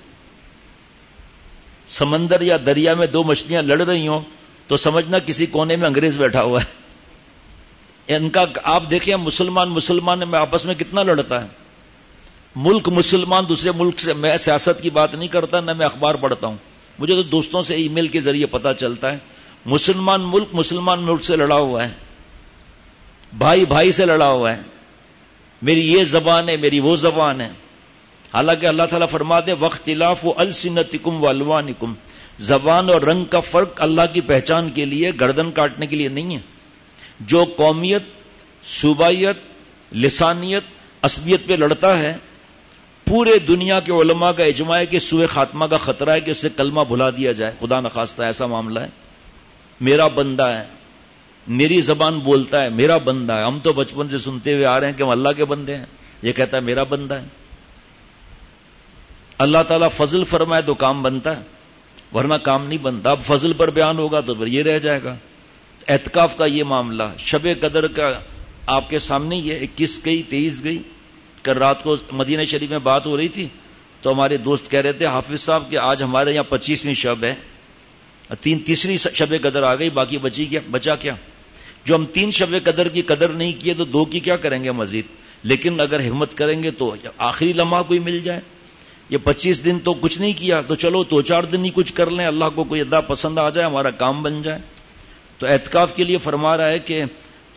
Speaker 1: سمندر یا دریا میں دو مچھلیاں لڑ رہی ہوں تو سمجھنا کسی کونے میں انگریز بیٹھا ہوا ہے۔ ان کا آپ دیکھیں مسلمان میں آپس میں کتنا لڑتا ہے، ملک مسلمان دوسرے ملک سے۔ میں سیاست کی بات نہیں کرتا، نہ میں اخبار پڑھتا ہوں، مجھے تو دوستوں سے ای میل کے ذریعے پتا چلتا ہے، مسلمان ملک سے لڑا ہوا ہے، بھائی سے لڑا ہوا ہے، میری یہ زبان ہے، میری وہ زبان ہے۔ حالانکہ اللہ تعالیٰ فرماتے ہیں وَاخْتِلَافُ أَلْسِنَتِكُمْ وَأَلْوَانِكُمْ، زبان اور رنگ کا فرق اللہ کی پہچان کے لیے، گردن کاٹنے کے لیے نہیں ہے۔ جو قومیت، صوبائیت، لسانیت، عصبیت پہ لڑتا ہے، پورے دنیا کے علماء کا اجماع ہے کہ سوء خاتمہ کا خطرہ ہے کہ اس سے کلمہ بھلا دیا جائے، خدا نخواستہ ایسا معاملہ ہے۔ میرا بندہ ہے، میری زبان بولتا ہے، میرا بندہ ہے۔ ہم تو بچپن سے سنتے ہوئے آ رہے ہیں کہ ہم اللہ کے بندے ہیں، یہ کہتا ہے میرا بندہ ہے۔ اللہ تعالیٰ فضل فرمائے تو کام بنتا ہے، ورنہ کام نہیں بنتا۔ اب فضل پر بیان ہوگا تو پھر یہ رہ جائے گا۔ اعتکاف کا یہ معاملہ، شب قدر کا آپ کے سامنے یہ 21 گئی 23 گئی، کل رات کو مدینہ شریف میں بات ہو رہی تھی، تو ہمارے دوست کہہ رہے تھے حافظ صاحب کہ آج ہمارے یہاں 25ویں شب ہے، تیسری شب قدر آ گئی، باقی بچا کیا؟ جو ہم 3 شب قدر کی قدر نہیں کیے تو 2 کی کیا کریں گے مزید؟ لیکن اگر ہمت کریں گے تو آخری لمحہ کوئی مل جائے. یہ 25 دن تو کچھ نہیں کیا تو چلو 2-4 دن ہی کچھ کر لیں، اللہ کو کوئی ادا پسند آ جائے، ہمارا کام بن جائے. تو اعتکاف کے لیے فرما رہا ہے کہ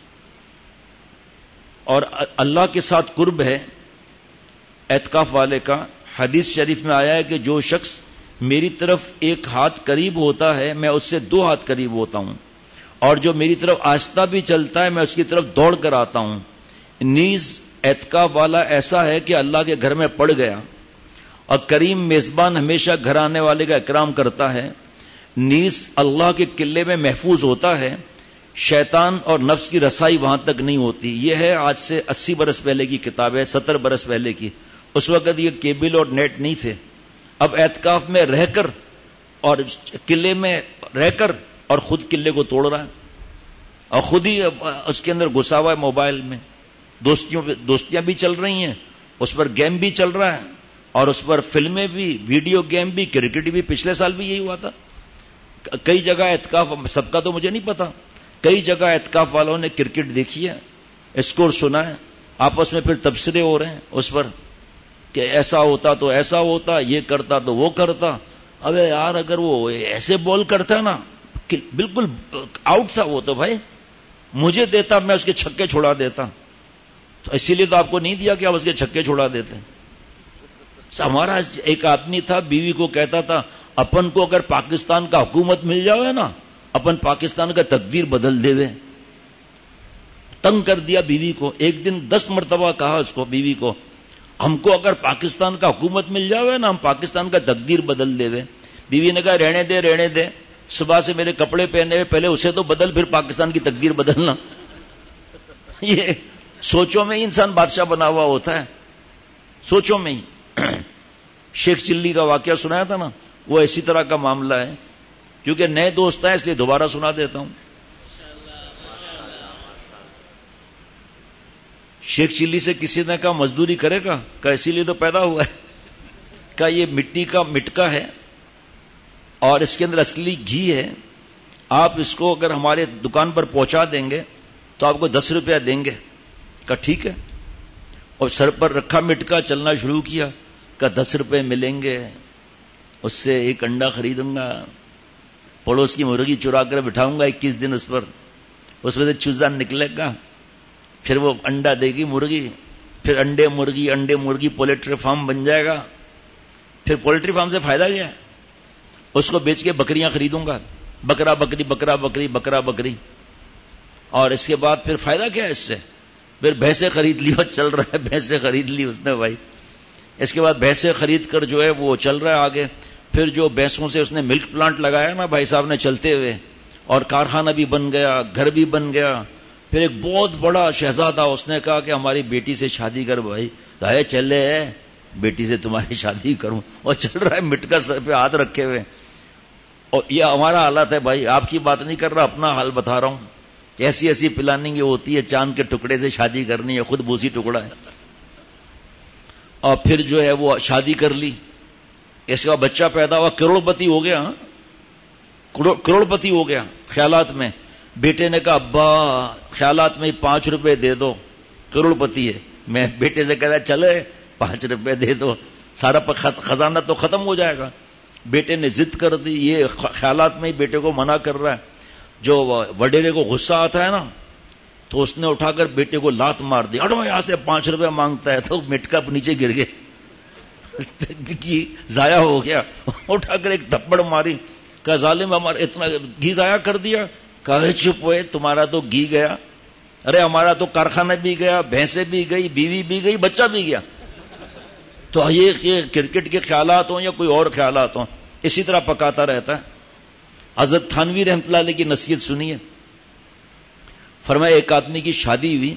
Speaker 1: اور اللہ کے ساتھ قرب ہے اعتکاف والے کا. حدیث شریف میں آیا ہے کہ جو شخص میری طرف 1 ہاتھ قریب ہوتا ہے میں اس سے 2 ہاتھ قریب ہوتا ہوں، اور جو میری طرف آہستہ بھی چلتا ہے میں اس کی طرف دوڑ کر آتا ہوں. نیز اعتکاف والا ایسا ہے کہ اللہ کے گھر میں پڑ گیا، اور کریم میزبان ہمیشہ گھر آنے والے کا اکرام کرتا ہے. نیز اللہ کے قلعے میں محفوظ ہوتا ہے، شیطان اور نفس کی رسائی وہاں تک نہیں ہوتی. یہ ہے آج سے 80 برس پہلے کی کتاب ہے، 70 برس پہلے کی. اس وقت یہ کیبل اور نیٹ نہیں تھے. اب اعتکاف میں رہ کر اور قلعے میں رہ کر اور خود قلعے کو توڑ رہا ہے، اور خود ہی اس کے اندر گھسا ہوا ہے موبائل میں. دوستیاں بھی چل رہی ہیں، اس پر گیم بھی چل رہا ہے، اور اس پر فلمیں بھی، ویڈیو گیم بھی، کرکٹ بھی. پچھلے سال بھی یہی ہوا تھا. کئی جگہ اعتکاف، سب کا تو مجھے نہیں پتا، کئی جگہ اعتکاف والوں نے کرکٹ دیکھی ہے، اسکور سنا ہے، آپس میں پھر تبصرے ہو رہے ہیں اس پر کہ ایسا ہوتا تو ایسا ہوتا، یہ کرتا تو وہ کرتا. ابے یار اگر وہ ایسے بال کرتا نا، بالکل آؤٹ تھا وہ تو بھائی، مجھے دیتا میں اس کے چھکے چھوڑا دیتا. تو اسی لیے تو آپ کو نہیں دیا کہ آپ اس کے چھکے چھوڑا دیتے. ہمارا ایک آدمی تھا، بیوی کو کہتا تھا اپن کو اگر پاکستان کا حکومت مل جاوے نا، اپن پاکستان کا تقدیر بدل دے وے. تنگ کر دیا بیوی کو. ایک دن 10 مرتبہ کہا اس کو، بیوی کو، ہم کو اگر پاکستان کا حکومت مل جاوے نا، ہم پاکستان کا تقدیر بدل دے وے. بیوی نے کہا رہنے دے، صبح سے میرے کپڑے پہنے ہوئے، پہلے اسے تو بدل، پھر پاکستان کی تقدیر بدلنا. یہ سوچوں میں ہی انسان بادشاہ بنا ہوا ہوتا ہے، سوچوں میں ہی. شیخ چلی کا واقعہ سنایا تھا نا، وہ اسی طرح کا معاملہ ہے. کیونکہ نئے دوست ہیں اس لیے دوبارہ سنا دیتا ہوں. شیخ چلی سے کسی نے کہا مزدوری کرے گا؟ کہا اسی لیے تو پیدا ہوا ہے. کہا یہ مٹی کا مٹکا ہے اور اس کے اندر اصلی گھی ہے، آپ اس کو اگر ہمارے دکان پر پہنچا دیں گے تو آپ کو 10 روپیہ دیں گے. کہا ٹھیک ہے. اور سر پر رکھا مٹکا، چلنا شروع کیا. کہا 10 روپے ملیں گے، اس سے 1 انڈا خریدوں گا، پڑوس کی مرغی چرا کر بٹھاؤں گا 21 دن اس پر، اس میں سے چوزا نکلے گا، پھر وہ انڈا دے گی مرغی، پھر انڈے مرغی پولیٹری فارم بن جائے گا. پھر پولیٹری فارم سے فائدہ کیا ہے؟ اس کو بیچ کے بکریاں خریدوں گا، بکرا بکری. اور اس کے بعد پھر فائدہ کیا ہے اس سے؟ پھر بھینسیں خرید لی، اور چل رہا ہے، بھینسیں خرید لی اس نے بھائی. اس کے بعد بھینسیں خرید کر جو ہے وہ چل رہا ہے آگے. پھر جو بھینسوں سے اس نے ملک پلانٹ لگایا نا بھائی صاحب نے چلتے ہوئے، اور کارخانہ بھی بن گیا، گھر بھی بن گیا. پھر ایک بہت بڑا شہزادہ، اس نے کہا کہ ہماری بیٹی سے شادی کر بھائی. کہا چلے بیٹی سے تمہاری شادی کروں. اور چل رہا ہے مٹکا سر پہ ہاتھ رکھے ہوئے. اور یہ ہمارا حالت ہے بھائی، آپ کی بات نہیں کر رہا، اپنا حال بتا رہا ہوں. ایسی پلاننگ ہوتی ہے، چاند کے ٹکڑے سے شادی کرنی ہے، خود بوسی ٹکڑا ہے. اور پھر جو ہے وہ شادی کر لی، اس کا بچہ پیدا ہوا، کروڑ پتی ہو گیا. کروڑ پتی ہو گیا خیالات میں. بیٹے نے کہا ابا خیالات میں 5 روپے دے دو، کروڑ پتی ہے. میں بیٹے سے کہتا چلے 5 روپے دے دو، سارا خزانہ تو ختم ہو جائے گا. بیٹے نے ضد کر دی، یہ خیالات میں ہی بیٹے کو منع کر رہا ہے. جو وڈیرے کو غصہ آتا ہے نا، تو اس نے اٹھا کر بیٹے کو لات مار دی. اٹھو یہاں سے، 5 روپے مانگتا ہے. تو مٹکا نیچے گر گیا، ضائع ہو گیا. اٹھا کر ایک تھپڑ ماری. کہا ظالم ہمارا اتنا گھی ضائع کر دیا. کہا چپ ہوئے، تمہارا تو گھی گیا، ارے ہمارا تو کارخانہ بھی گیا، بھینسیں بھی گئی، بیوی بھی گئی، بچہ بھی گیا. تو یہ کرکٹ کے خیالات ہوں یا کوئی اور خیالات ہوں، اسی طرح پکاتا رہتا ہے. حضرت تھانوی رحمۃ اللہ علیہ کی نصیحت سنیے. فرمایا ایک آدمی کی شادی ہوئی،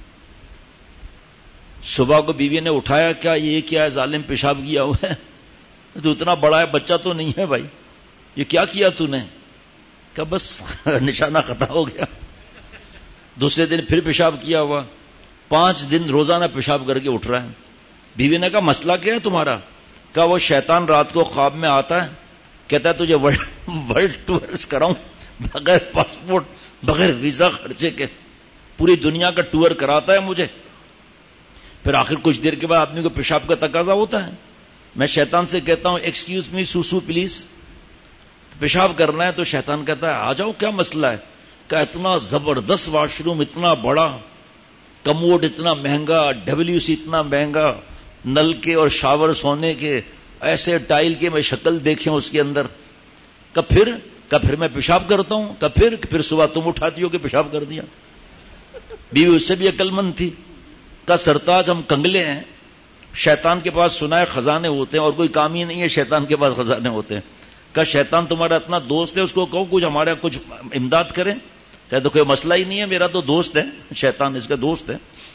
Speaker 1: صبح کو بیوی نے اٹھایا، کیا یہ کیا ہے ظالم پیشاب کیا ہوا ہے؟ تو اتنا بڑا ہے، بچہ تو نہیں ہے بھائی، یہ کیا کیا تو نے؟ کہ بس نشانہ خطا ہو گیا. دوسرے دن پھر پیشاب کیا ہوا، 5 دن روزانہ پیشاب کر کے اٹھ رہا ہے. بیوی نے کہا مسئلہ کیا ہے تمہارا؟ کہا وہ شیطان رات کو خواب میں آتا ہے، کہتا ہے تجھے ورلڈ ٹورز کراؤں، بغیر پاسپورٹ بغیر ویزا خرچے کے پوری دنیا کا ٹور کراتا ہے مجھے. پھر آخر کچھ دیر کے بعد آدمی کو پیشاب کا تقاضا ہوتا ہے. میں شیطان سے کہتا ہوں ایکسکیوز می سوسو پلیز، پیشاب کرنا ہے. تو شیطان کہتا ہے آ جاؤ، کیا مسئلہ ہے؟ کہ اتنا زبردست واش روم، اتنا بڑا کموڈ، اتنا مہنگا، WC اتنا مہنگا، نل کے اور شاور سونے کے، ایسے ٹائل کے میں شکل دیکھیں اس کے اندر. پھر میں پیشاب کرتا ہوں. پھر صبح تم اٹھاتی ہو کہ پیشاب کر دیا. بیوی اس سے بھی عقل مند تھی. کا سرتاج ہم کنگلے ہیں، شیطان کے پاس سنا ہے خزانے ہوتے ہیں اور کوئی کام ہی نہیں ہے شیطان کے پاس خزانے ہوتے ہیں. کا شیطان تمہارا اتنا دوست ہے، اس کو کہو کچھ ہمارا کچھ امداد کرے. کہ تو کوئی مسئلہ ہی نہیں ہے، میرا تو دوست ہے شیطان، اس کا دوست ہے.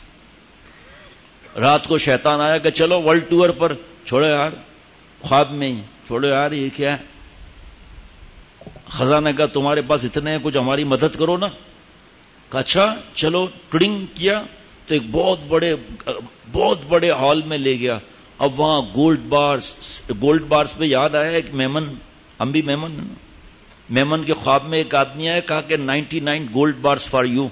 Speaker 1: رات کو شیطان آیا کہ چلو ورلڈ ٹور پر. چھوڑو یار، خواب میں ہی چھوڑو یار، یہ کیا ہے؟ خزانہ کا تمہارے پاس اتنے ہیں، کچھ ہماری مدد کرو نا. کہا اچھا چلو. ٹرنگ کیا تو ایک بہت بڑے ہال میں لے گیا. اب وہاں گولڈ بارز پہ یاد آیا ایک میمن، ہم بھی میمن ہیں. میمن کے خواب میں ایک آدمی آیا، کہا کہ 99 گولڈ بارز فار یو،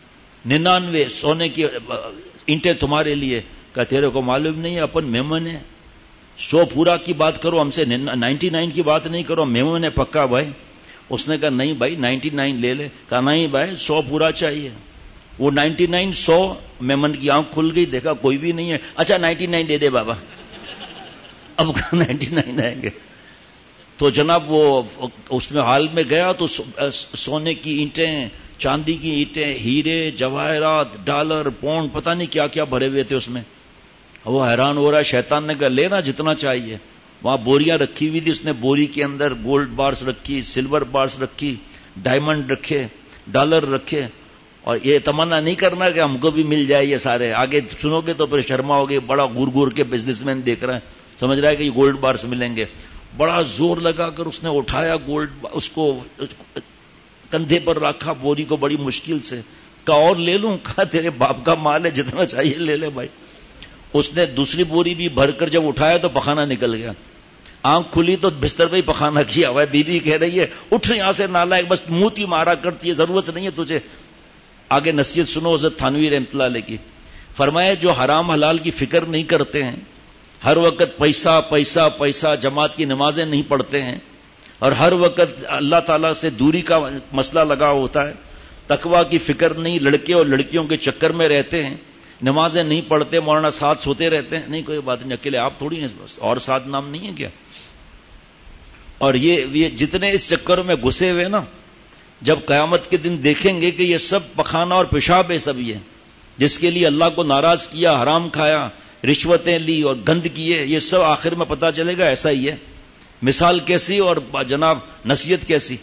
Speaker 1: 99 سونے کی اینٹیں تمہارے لیے. کہا تیرے کو معلوم نہیں ہے اپن میمن ہے، 100 پورا کی بات کرو ہم سے، 99 کی بات نہیں کرو. میمن ہے پکا بھائی. اس نے کہا نہیں بھائی 99 لے لے. کہا نہیں بھائی 100 پورا چاہیے. وہ 99 100. میمن کی آنکھ کھل گئی، دیکھا کوئی بھی نہیں ہے. اچھا 99 دے دے بابا. اب 99 آئیں گے. تو جناب وہ اس میں حال میں گیا تو سونے کی اینٹیں، چاندی کی اینٹیں، ہیرے جواہرات، ڈالر، پاؤنڈ، پتہ نہیں کیا کیا بھرے ہوئے تھے اس میں. وہ حیران ہو رہا ہے. شیطان نے کہا لینا جتنا چاہیے. وہاں بوریاں رکھی ہوئی تھی، اس نے بوری کے اندر گولڈ بارز رکھی، سلور بارز رکھی، ڈائمنڈ رکھے، ڈالر رکھے. اور یہ تمنا نہیں کرنا کہ ہم کو بھی مل جائے یہ سارے. آگے سنو گے تو پھر شرما ہوگے. بڑا گور کے بزنس مین دیکھ رہا ہے، سمجھ رہا ہے کہ یہ گولڈ بارز ملیں گے. بڑا زور لگا کر اس نے اٹھایا گولڈ، اس کو کندھے پر رکھا بوری کو بڑی مشکل سے. کہا اور لے لوں؟ کہا تیرے باپ کا مال ہے، جتنا چاہیے لے لے بھائی. اس نے دوسری بوری بھی بھر کر جب اٹھایا تو پخانہ نکل گیا. آنکھ کھلی تو بستر پہ ہی پخانہ کیا ہوا ہے. بیوی کہہ رہی ہے اٹھ یہاں سے نالائق، بس موتی مارا کرتی ہے، ضرورت نہیں ہے تجھے. آگے نصیحت سنو حضرت تھانوی رحمۃ اللہ علیہ کی. فرمایا جو حرام حلال کی فکر نہیں کرتے ہیں، ہر وقت پیسہ پیسہ پیسہ، جماعت کی نمازیں نہیں پڑھتے ہیں، اور ہر وقت اللہ تعالیٰ سے دوری کا مسئلہ لگا ہوتا ہے، تقویٰ کی فکر نہیں، لڑکے اور لڑکیوں کے چکر میں رہتے ہیں، نمازیں نہیں پڑھتے، مولانا ساتھ سوتے رہتے ہیں. نہیں کوئی بات نہیں، اکیلے آپ تھوڑی ہیں، بس اور ساتھ نام نہیں ہے کیا؟ اور یہ جتنے اس چکر میں گھسے ہوئے نا، جب قیامت کے دن دیکھیں گے کہ یہ سب پخانہ اور پیشاب ہے، سب یہ جس کے لیے اللہ کو ناراض کیا، حرام کھایا، رشوتیں لی اور گند کیے، یہ سب آخر میں پتا چلے گا ایسا ہی ہے. مثال کیسی اور جناب نصیحت کیسی.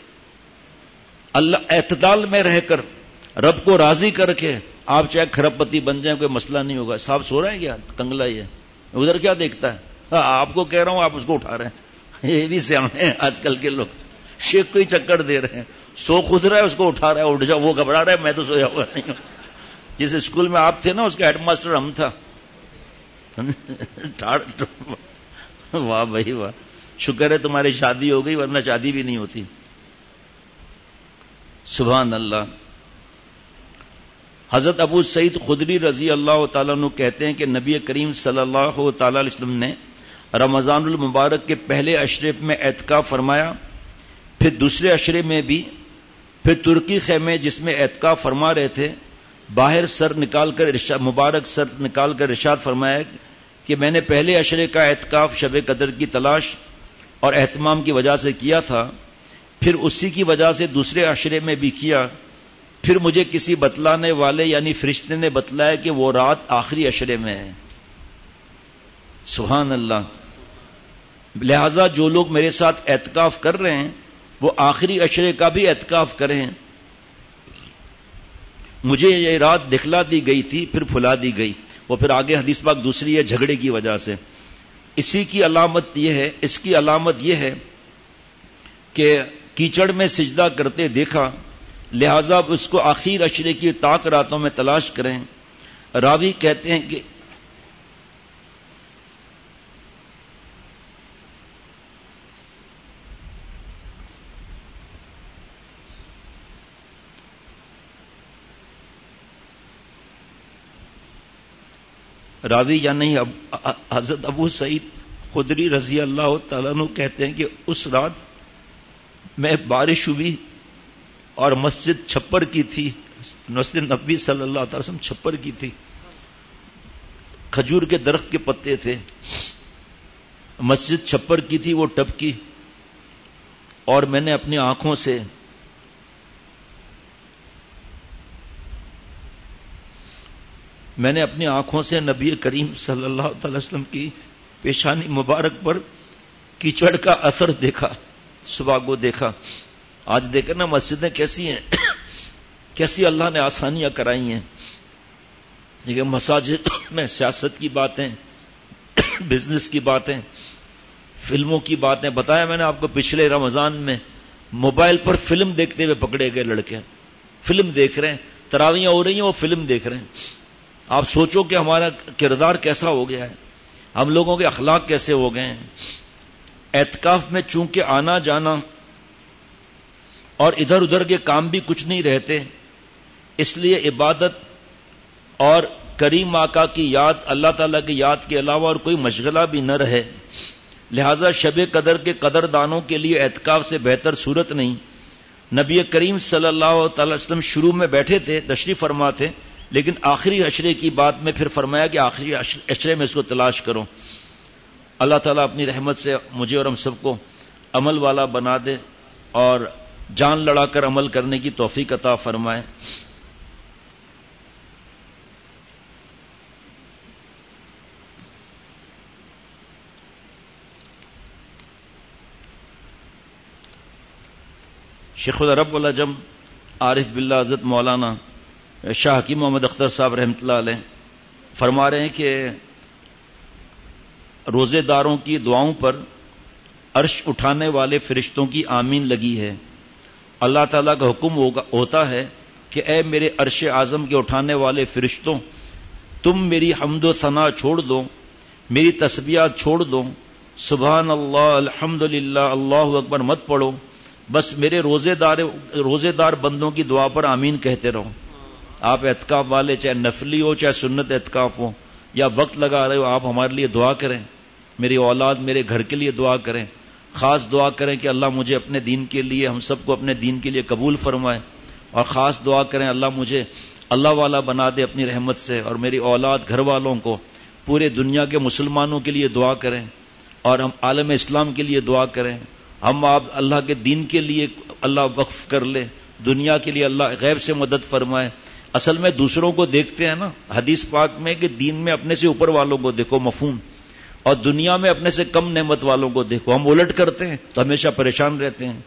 Speaker 1: اللہ اعتدال میں رہ کر رب کو راضی کر کے آپ چاہے کھرب پتی بن جائیں، کوئی مسئلہ نہیں ہوگا. صاحب سو رہا ہے کیا؟ کنگلا یہ ادھر کیا دیکھتا ہے؟ آپ کو کہہ رہا ہوں، آپ اس کو اٹھا رہے ہیں. یہ بھی سیانے ہیں آج کل کے لوگ، شیخ کو ہی چکر دے رہے ہیں. سو خود رہا ہے، اس کو اٹھا رہا ہے، اٹھ جاؤ. وہ گھبرا رہا ہے میں تو سویا ہوا نہیں ہوں. جس اسکول میں آپ تھے نا اس کا ہیڈ ماسٹر ہم تھا. واہ بھائی واہ، شکر ہے تمہاری شادی ہو گئی، ورنہ شادی بھی نہیں ہوتی. سبحان اللہ. حضرت ابو سعید خدری رضی اللہ تعالیٰ عنہ کہتے ہیں کہ نبی کریم صلی اللہ تعالی علیہ وسلم نے رمضان المبارک کے پہلے عشرے میں اعتکاف فرمایا، پھر دوسرے عشرے میں بھی، پھر ترکی خیمے جس میں اعتکاف فرما رہے تھے باہر سر نکال کر مبارک سر نکال کر ارشاد فرمایا کہ میں نے پہلے عشرے کا اعتکاف شب قدر کی تلاش اور اہتمام کی وجہ سے کیا تھا، پھر اسی کی وجہ سے دوسرے عشرے میں بھی کیا، پھر مجھے کسی بتلانے والے یعنی فرشتے نے بتلایا کہ وہ رات آخری عشرے میں ہے. سبحان اللہ. لہذا جو لوگ میرے ساتھ اعتکاف کر رہے ہیں وہ آخری عشرے کا بھی اعتکاف کریں. مجھے یہ رات دکھلا دی گئی تھی پھر پھلا دی گئی. وہ پھر آگے حدیث پاک دوسری ہے جھگڑے کی وجہ سے. اس کی علامت یہ ہے کہ کیچڑ میں سجدہ کرتے دیکھا، لہذا اس کو آخر عشرے کی تاک راتوں میں تلاش کریں. راوی کہتے ہیں کہ راوی یا نہیں حضرت ابو سعید خدری رضی اللہ تعالیٰ عنہ کہتے ہیں کہ اس رات میں بارش ہوئی اور مسجد چھپر کی تھی، مسجد نبی صلی اللہ علیہ وسلم چھپر کی تھی، کھجور کے درخت کے پتے تھے، مسجد چھپر کی تھی، وہ ٹپ کی، اور میں نے اپنی آنکھوں سے نبی کریم صلی اللہ علیہ وسلم کی پیشانی مبارک پر کیچڑ کا اثر دیکھا، صبح کو دیکھا۔ آج دیکھیں نا مسجدیں کیسی ہیں، کیسی اللہ نے آسانیاں کرائی ہیں، لیکن مساجد میں سیاست کی باتیں، بزنس کی باتیں، فلموں کی باتیں۔ بتایا میں نے آپ کو پچھلے رمضان میں موبائل پر فلم دیکھتے ہوئے پکڑے گئے لڑکے، فلم دیکھ رہے ہیں، تراویحیں ہو رہی ہیں، وہ فلم دیکھ رہے ہیں۔ آپ سوچو کہ ہمارا کردار کیسا ہو گیا ہے، ہم لوگوں کے اخلاق کیسے ہو گئے ہیں۔ اعتکاف میں چونکہ آنا جانا اور ادھر ادھر کے کام بھی کچھ نہیں رہتے، اس لیے عبادت اور کریم آقا کی یاد، اللہ تعالیٰ کی یاد کے علاوہ اور کوئی مشغلہ بھی نہ رہے، لہذا شب قدر کے قدر دانوں کے لیے اعتکاف سے بہتر صورت نہیں۔ نبی کریم صلی اللہ تعالی وسلم شروع میں بیٹھے تھے، تشریف فرما تھے، لیکن آخری عشرے کی بات میں پھر فرمایا کہ آخری عشرے میں اس کو تلاش کرو۔ اللہ تعالیٰ اپنی رحمت سے مجھے اور ہم سب کو عمل والا بنا دے اور جان لڑا کر عمل کرنے کی توفیق عطا فرمائے۔ شیخ رب العجم عارف باللہ حضرت مولانا شاہ حکیم محمد اختر صاحب رحمۃ اللہ علیہ فرما رہے ہیں کہ روزے داروں کی دعاؤں پر عرش اٹھانے والے فرشتوں کی آمین لگی ہے۔ اللہ تعالیٰ کا حکم ہوتا ہے کہ اے میرے عرش اعظم کے اٹھانے والے فرشتوں، تم میری حمد و ثنا چھوڑ دو، میری تسبیحات چھوڑ دو، سبحان اللہ الحمدللہ اللہ اکبر مت پڑھو، بس میرے روزے دار بندوں کی دعا پر آمین کہتے رہو۔ آپ اعتکاف والے چاہے نفلی ہو چاہے سنت اعتکاف ہو یا وقت لگا رہے ہو، آپ ہمارے لیے دعا کریں، میری اولاد میرے گھر کے لیے دعا کریں، خاص دعا کریں کہ اللہ مجھے اپنے دین کے لیے، ہم سب کو اپنے دین کے لیے قبول فرمائے، اور خاص دعا کریں اللہ مجھے اللہ والا بنا دے اپنی رحمت سے، اور میری اولاد گھر والوں کو، پورے دنیا کے مسلمانوں کے لیے دعا کریں، اور ہم عالم اسلام کے لیے دعا کریں، ہم آپ اللہ کے دین کے لیے اللہ وقف کر لے، دنیا کے لیے اللہ غیب سے مدد فرمائے۔ اصل میں دوسروں کو دیکھتے ہیں نا، حدیث پاک میں کہ دین میں اپنے سے اوپر والوں کو دیکھو، مفہوم، اور دنیا میں اپنے سے کم نعمت والوں کو دیکھو۔ ہم الٹ کرتے ہیں تو ہمیشہ پریشان رہتے ہیں۔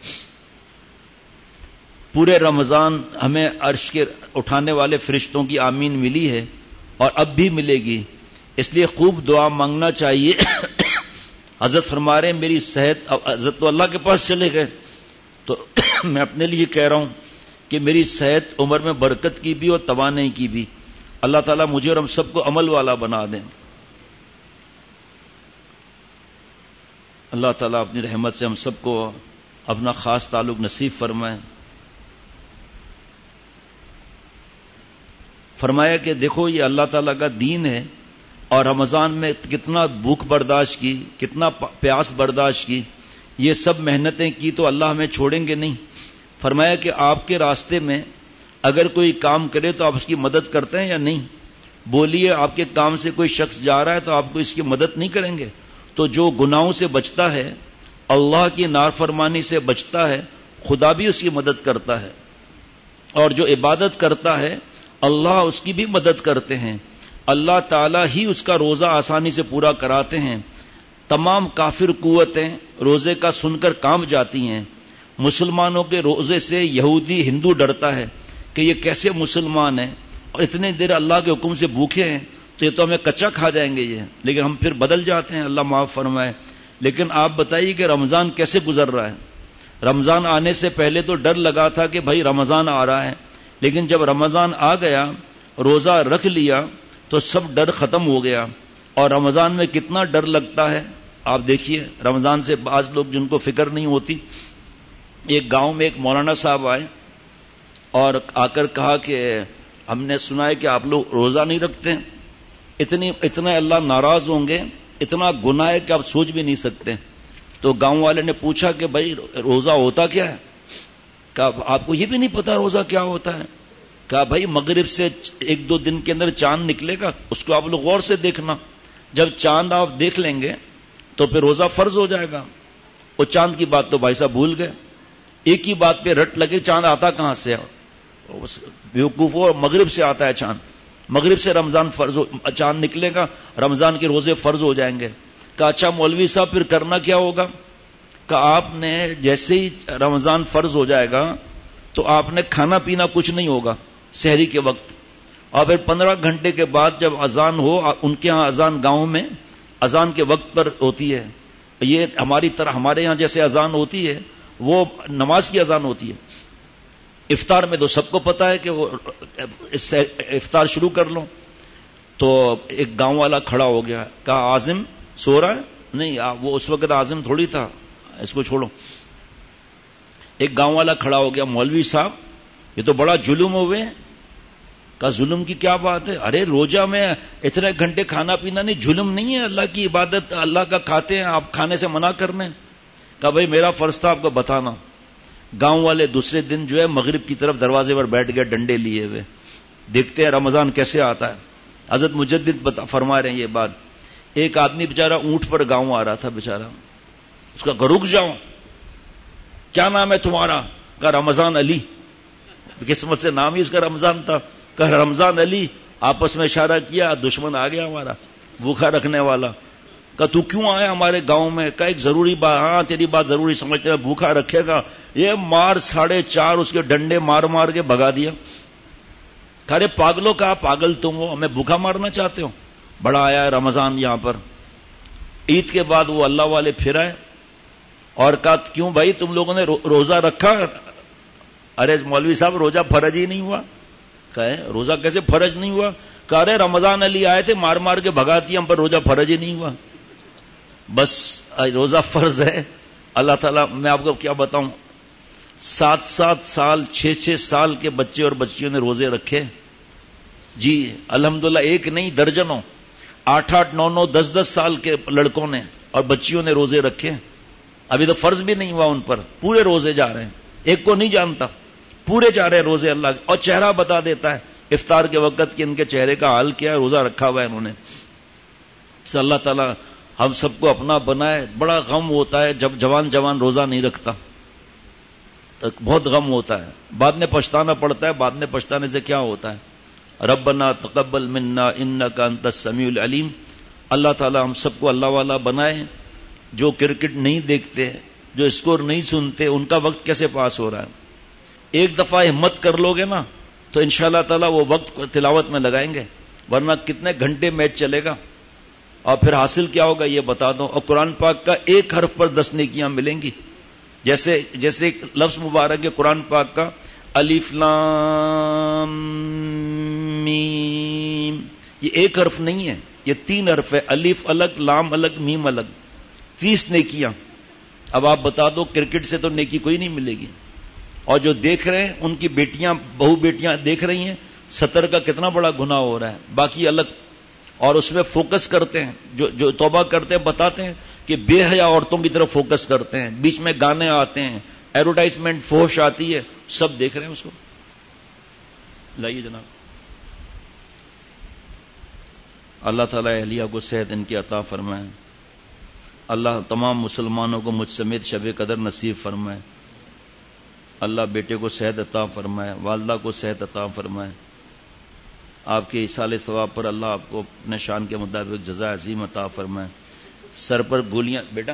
Speaker 1: پورے رمضان ہمیں عرش کے اٹھانے والے فرشتوں کی آمین ملی ہے اور اب بھی ملے گی، اس لیے خوب دعا مانگنا چاہیے۔ حضرت فرما رہے ہیں میری صحت، اب حضرت تو اللہ کے پاس چلے گئے، تو میں اپنے لیے کہہ رہا ہوں کہ میری صحت عمر میں برکت کی بھی اور توانائی کی بھی، اللہ تعالیٰ مجھے اور ہم سب کو عمل والا بنا دیں۔ اللہ تعالیٰ اپنی رحمت سے ہم سب کو اپنا خاص تعلق نصیب فرمائے۔ فرمایا کہ دیکھو یہ اللہ تعالیٰ کا دین ہے، اور رمضان میں کتنا بھوک برداشت کی، کتنا پیاس برداشت کی، یہ سب محنتیں کی، تو اللہ ہمیں چھوڑیں گے نہیں۔ فرمایا کہ آپ کے راستے میں اگر کوئی کام کرے تو آپ اس کی مدد کرتے ہیں یا نہیں؟ بولیے آپ کے کام سے کوئی شخص جا رہا ہے تو آپ کو اس کی مدد نہیں کریں گے؟ تو جو گناہوں سے بچتا ہے، اللہ کی نافرمانی سے بچتا ہے، خدا بھی اس کی مدد کرتا ہے، اور جو عبادت کرتا ہے اللہ اس کی بھی مدد کرتے ہیں، اللہ تعالیٰ ہی اس کا روزہ آسانی سے پورا کراتے ہیں۔ تمام کافر قوتیں روزے کا سن کر کانپ جاتی ہیں۔ مسلمانوں کے روزے سے یہودی ہندو ڈرتا ہے کہ یہ کیسے مسلمان ہیں اور اتنے دیر اللہ کے حکم سے بھوکے ہیں، تو یہ تو ہمیں کچا کھا جائیں گے یہ، لیکن ہم پھر بدل جاتے ہیں، اللہ معاف فرمائے۔ لیکن آپ بتائیے کہ رمضان کیسے گزر رہا ہے؟ رمضان آنے سے پہلے تو ڈر لگا تھا کہ بھائی رمضان آ رہا ہے، لیکن جب رمضان آ گیا، روزہ رکھ لیا، تو سب ڈر ختم ہو گیا۔ اور رمضان میں کتنا ڈر لگتا ہے آپ دیکھیے، رمضان سے بعض لوگ جن کو فکر نہیں ہوتی، ایک گاؤں میں ایک مولانا صاحب آئے اور آ کر کہا کہ ہم نے سنا ہے کہ آپ لوگ روزہ نہیں رکھتے ہیں، اتنا اللہ ناراض ہوں گے، اتنا گناہ ہے کہ آپ سوچ بھی نہیں سکتے. تو گاؤں والے نے پوچھا کہ بھائی روزہ ہوتا کیا ہے؟ کہا آپ کو یہ بھی نہیں پتا روزہ کیا ہوتا ہے؟ کہا بھائی مغرب سے 1-2 دن کے اندر چاند نکلے گا، اس کو آپ لوگ غور سے دیکھنا، جب چاند آپ دیکھ لیں گے تو پھر روزہ فرض ہو جائے گا. وہ چاند کی بات تو بھائی صاحب بھول گئے، ایک ہی بات پہ رٹ لگے چاند آتا کہاں سے؟ بیوقوف ہو، مغرب سے آتا ہے چاند، مغرب سے رمضان فرض چاند نکلے گا، رمضان کے روزے فرض ہو جائیں گے. کہا اچھا مولوی صاحب پھر کرنا کیا ہوگا؟ کہ آپ نے جیسے ہی رمضان فرض ہو جائے گا تو آپ نے کھانا پینا کچھ نہیں ہوگا سحری کے وقت، اور پھر 15 گھنٹے کے بعد جب اذان ہو، ان کے ہاں اذان گاؤں میں اذان کے وقت پر ہوتی ہے، یہ ہماری طرح ہمارے ہاں جیسے اذان ہوتی ہے وہ نماز کی اذان ہوتی ہے. افطار میں تو سب کو پتا ہے کہ وہ اس سے افطار شروع کر لو. تو ایک گاؤں والا کھڑا ہو گیا، کہا عازم سو رہا ہے؟ نہیں، وہ اس وقت عازم تھوڑی تھا، اس کو چھوڑو. ایک گاؤں والا کھڑا ہو گیا، مولوی صاحب یہ تو بڑا ظلم ہوئے. کہا ظلم کی کیا بات ہے؟ ارے روزہ میں اتنے گھنٹے کھانا پینا نہیں، ظلم نہیں ہے، اللہ کی عبادت، اللہ کا کھاتے ہیں، آپ کھانے سے منع کرنے. کہا بھائی میرا فرض تھا آپ کو بتانا. گاؤں والے دوسرے دن جو ہے مغرب کی طرف دروازے پر بیٹھ گئے ڈنڈے لیے ہوئے، دیکھتے ہیں رمضان کیسے آتا ہے. حضرت مجدد فرما رہے ہیں یہ بات. ایک آدمی بےچارا اونٹ پر گاؤں آ رہا تھا بےچارا، اس کا رک جاؤ، کیا نام ہے تمہارا؟ کہا رمضان علی. قسمت سے نام ہی اس کا رمضان تھا. کہا رمضان علی. آپس میں اشارہ کیا، دشمن آ گیا ہمارا بھوکا رکھنے والا. کہا تو کیوں آیا ہمارے گاؤں میں؟ کہا ایک ضروری بات. ہاں تیری بات ضروری سمجھتے ہیں، بھوکا رکھے گا. یہ مار 4.5 اس کے ڈنڈے مار مار کے بھگا دیا. کہا ارے پاگلوں کا پاگل تم ہو، ہمیں بھوکا مارنا چاہتے ہو؟ بڑا آیا ہے رمضان یہاں پر. عید کے بعد وہ اللہ والے پھر آئے اور کہا کیوں بھائی تم لوگوں نے روزہ رکھا؟ ارے مولوی صاحب روزہ فرض ہی نہیں ہوا. کہے روزہ کیسے فرض نہیں ہوا؟ کہا ارے رمضان علی آئے تھے مار مار کے بھگاتی، ہم پر روزہ فرض ہی نہیں ہوا. بس روزہ فرض ہے. اللہ تعالیٰ میں آپ کو کیا بتاؤں، 7 سال 6 سال کے بچے اور بچیوں نے روزے رکھے. جی الحمدللہ، ایک نہیں درجنوں، 8 9 10 سال کے لڑکوں نے اور بچیوں نے روزے رکھے. ابھی تو فرض بھی نہیں ہوا ان پر، پورے روزے جا رہے ہیں. ایک کو نہیں جانتا، پورے جا رہے ہیں روزے اللہ کے. اور چہرہ بتا دیتا ہے افطار کے وقت کہ ان کے چہرے کا حال کیا ہے، روزہ رکھا ہوا ہے انہوں نے. اللہ تعالیٰ ہم سب کو اپنا بنائے. بڑا غم ہوتا ہے جب جوان روزہ نہیں رکھتا، تو بہت غم ہوتا ہے، بعد میں پچھتانا پڑتا ہے. بعد میں پچھتانے سے کیا ہوتا ہے؟ ربنا تقبل منا انک انت السمیع العلیم. اللہ تعالی ہم سب کو اللہ والا بنائے. جو کرکٹ نہیں دیکھتے، جو اسکور نہیں سنتے، ان کا وقت کیسے پاس ہو رہا ہے؟ ایک دفعہ ہمت کر لو گے نا تو انشاءاللہ تعالی وہ وقت تلاوت میں لگائیں گے، ورنہ کتنے گھنٹے میچ چلے گا. اور پھر حاصل کیا ہوگا یہ بتا دو. اور قرآن پاک کا ایک حرف پر 10 نیکیاں ملیں گی. جیسے لفظ مبارک ہے قرآن پاک کا الف لام میم، یہ ایک حرف نہیں ہے، یہ 3 حرف ہے. الف الگ، لام الگ، میم الگ، 30 نیکیاں. اب آپ بتا دو کرکٹ سے تو نیکی کوئی نہیں ملے گی. اور جو دیکھ رہے ہیں ان کی بیٹیاں، بہو بیٹیاں دیکھ رہی ہیں، 70 کا کتنا بڑا گناہ ہو رہا ہے، باقی الگ. اور اس میں فوکس کرتے ہیں، جو توبہ کرتے ہیں بتاتے ہیں کہ بے حیا عورتوں کی طرف فوکس کرتے ہیں، بیچ میں گانے آتے ہیں، ایڈورٹائزمنٹ فحش آتی ہے، سب دیکھ رہے ہیں اس کو. لائیے جناب. اللہ تعالیٰ اہلیہ کو صحت ان کی عطا فرمائے. اللہ تمام مسلمانوں کو مجھ سمیت شب قدر نصیب فرمائے. اللہ بیٹے کو صحت عطا فرمائے، والدہ کو صحت عطا فرمائے. آپ کے ایصال ثواب پر اللہ آپ کو اپنے شان کے مطابق جزا عظیم عطا فرمائے. سر پر گولیاں بیٹا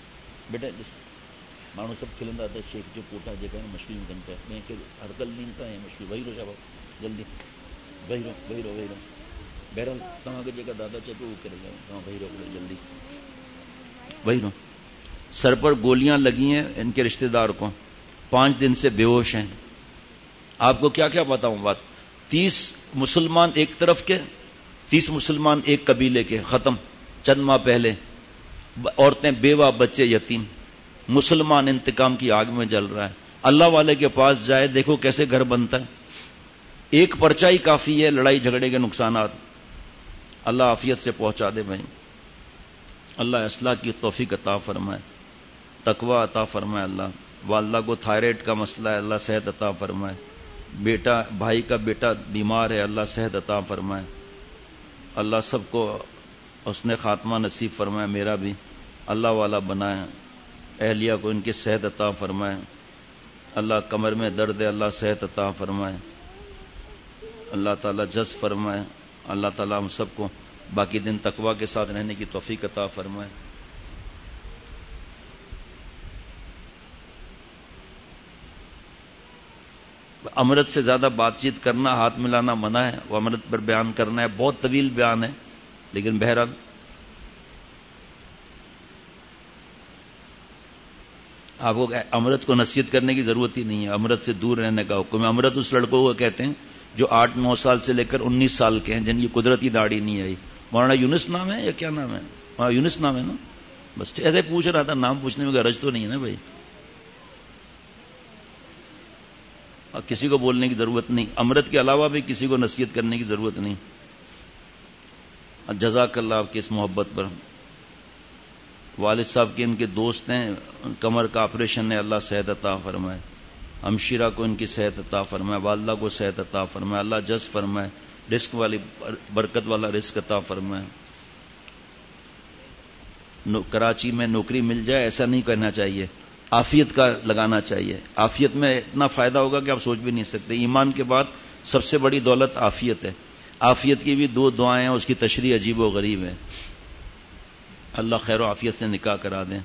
Speaker 1: مانو سب کھلندا تھا شیخ جو پوٹا جگہ مشکل کن پہ میں کہ ہر کل نہیں کا ہے مشکل وہی رو جاؤ جلدی وہی رو بہرحال تمہاں کے جگہ دادا چاہتے وہ کرے گا تمہاں وہی رو جلدی وہی رو. سر پر گولیاں لگی ہیں ان کے رشتہ دار کو، 5 دن سے بے ہوش ہیں. آپ کو کیا کیا بتاؤں بات. 30 مسلمان ایک طرف کے، 30 مسلمان ایک قبیلے کے، ختم چند ماہ پہلے. عورتیں بیوہ، بچے یتیم. مسلمان انتقام کی آگ میں جل رہا ہے. اللہ والے کے پاس جائے دیکھو کیسے گھر بنتا ہے. ایک پرچہ ہی کافی ہے لڑائی جھگڑے کے نقصانات. اللہ عافیت سے پہنچا دے بھائی. اللہ اصلاح کی توفیق عطا فرمائے, تقوی عطا فرمائے. اللہ والدہ کو تھائرائیڈ کا مسئلہ ہے, اللہ صحت عطا فرمائے. بیٹا بھائی کا بیٹا بیمار ہے, اللہ صحت عطا فرمائے. اللہ سب کو اس نے خاتمہ نصیب فرمائے, میرا بھی اللہ والا بنائے. اہلیہ کو ان کی صحت عطا فرمائے. اللہ کمر میں درد ہے, اللہ صحت عطا فرمائے. اللہ تعالیٰ جذب فرمائے. اللہ تعالیٰ ہم سب کو باقی دن تقوی کے ساتھ رہنے کی توفیق عطا فرمائے. امرت سے زیادہ بات چیت کرنا, ہاتھ ملانا منع ہے. وہ امرت پر بیان کرنا ہے, بہت طویل بیان ہے, لیکن بہرحال آپ کو امرت کو نصیحت کرنے کی ضرورت ہی نہیں ہے. امرت سے دور رہنے کا حکم ہے. امرت اس لڑکوں کو کہتے ہیں جو 8-9 سال سے لے کر 19 سال کے ہیں, جن کی قدرتی داڑھی نہیں آئی. مولانا یونس نام ہے یا کیا نام ہے؟ مولانا یونس نام ہے نا. بس ایسے پوچھ رہا تھا, نام پوچھنے میں غرض تو نہیں ہے نا بھائی. کسی کو بولنے کی ضرورت نہیں. امرت کے علاوہ بھی کسی کو نصیحت کرنے کی ضرورت نہیں. جزاک اللہ آپ کی اس محبت پر. والد صاحب کے ان کے دوست ہیں, کمر کا آپریشن ہے, اللہ صحت عطا فرمائے. ہمشیرہ کو ان کی صحت عطا فرمائے, والدہ کو صحت عطا فرمائے. اللہ جذب فرمائے, رزق والی برکت والا رزق عطا فرمائے. کراچی میں نوکری مل جائے ایسا نہیں کرنا چاہیے, عافیت کا لگانا چاہیے. عافیت میں اتنا فائدہ ہوگا کہ آپ سوچ بھی نہیں سکتے. ایمان کے بعد سب سے بڑی دولت عافیت ہے. عافیت کی بھی 2 دعائیں ہیں, اس کی تشریح عجیب و غریب ہے. اللہ خیر و عافیت سے نکاح کرا دیں.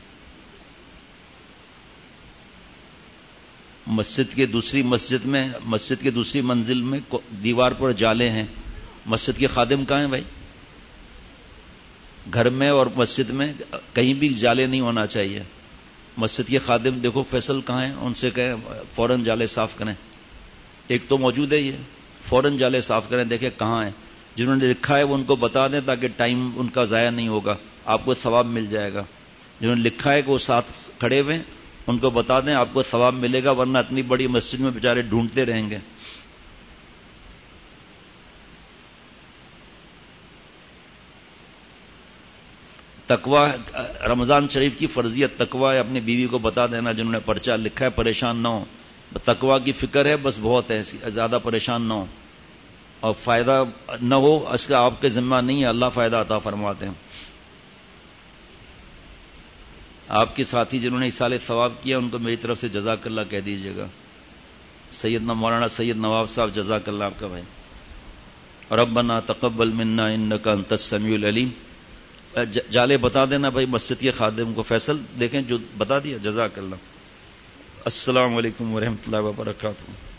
Speaker 1: مسجد کے دوسری منزل میں دیوار پر جالے ہیں. مسجد کے خادم کہاں ہیں بھائی؟ گھر میں اور مسجد میں کہیں بھی جالے نہیں ہونا چاہیے. مسجد کے خادم دیکھو فیصل کہاں ہیں, ان سے کہیں فوراً جالے صاف کریں. ایک تو موجود ہے, یہ فوراً جالے صاف کریں, دیکھیں کہاں ہیں. جنہوں نے لکھا ہے وہ ان کو بتا دیں تاکہ ٹائم ان کا ضائع نہیں ہوگا, آپ کو ثواب مل جائے گا. جنہوں نے لکھا ہے کہ وہ ساتھ کھڑے ہوئے ان کو بتا دیں, آپ کو ثواب ملے گا, ورنہ اتنی بڑی مسجد میں بیچارے ڈھونڈتے رہیں گے. تقوی, رمضان شریف کی فرضیت تقوی ہے. اپنی بیوی کو بتا دینا جنہوں نے پرچہ لکھا ہے, پریشان نہ ہو. تقوی کی فکر ہے بس, بہت ہے, زیادہ پریشان نہ ہو. اور فائدہ نہ ہو اس کا آپ کے ذمہ نہیں ہے, اللہ فائدہ عطا فرماتے ہیں. آپ کے ساتھی جنہوں نے اصالہ ثواب کیا ان کو میری طرف سے جزاک اللہ کہہ دیجیے گا. سیدنا مولانا سید نواب صاحب, جزاک اللہ آپ کا بھائی. ربنا تقبل منا انک انت السمیع العلیم. جالے بتا دینا بھائی مسجد کے خادم کو. فیصل دیکھیں جو بتا دیا, جزاک اللہ. السلام علیکم ورحمۃ اللہ وبرکاتہ.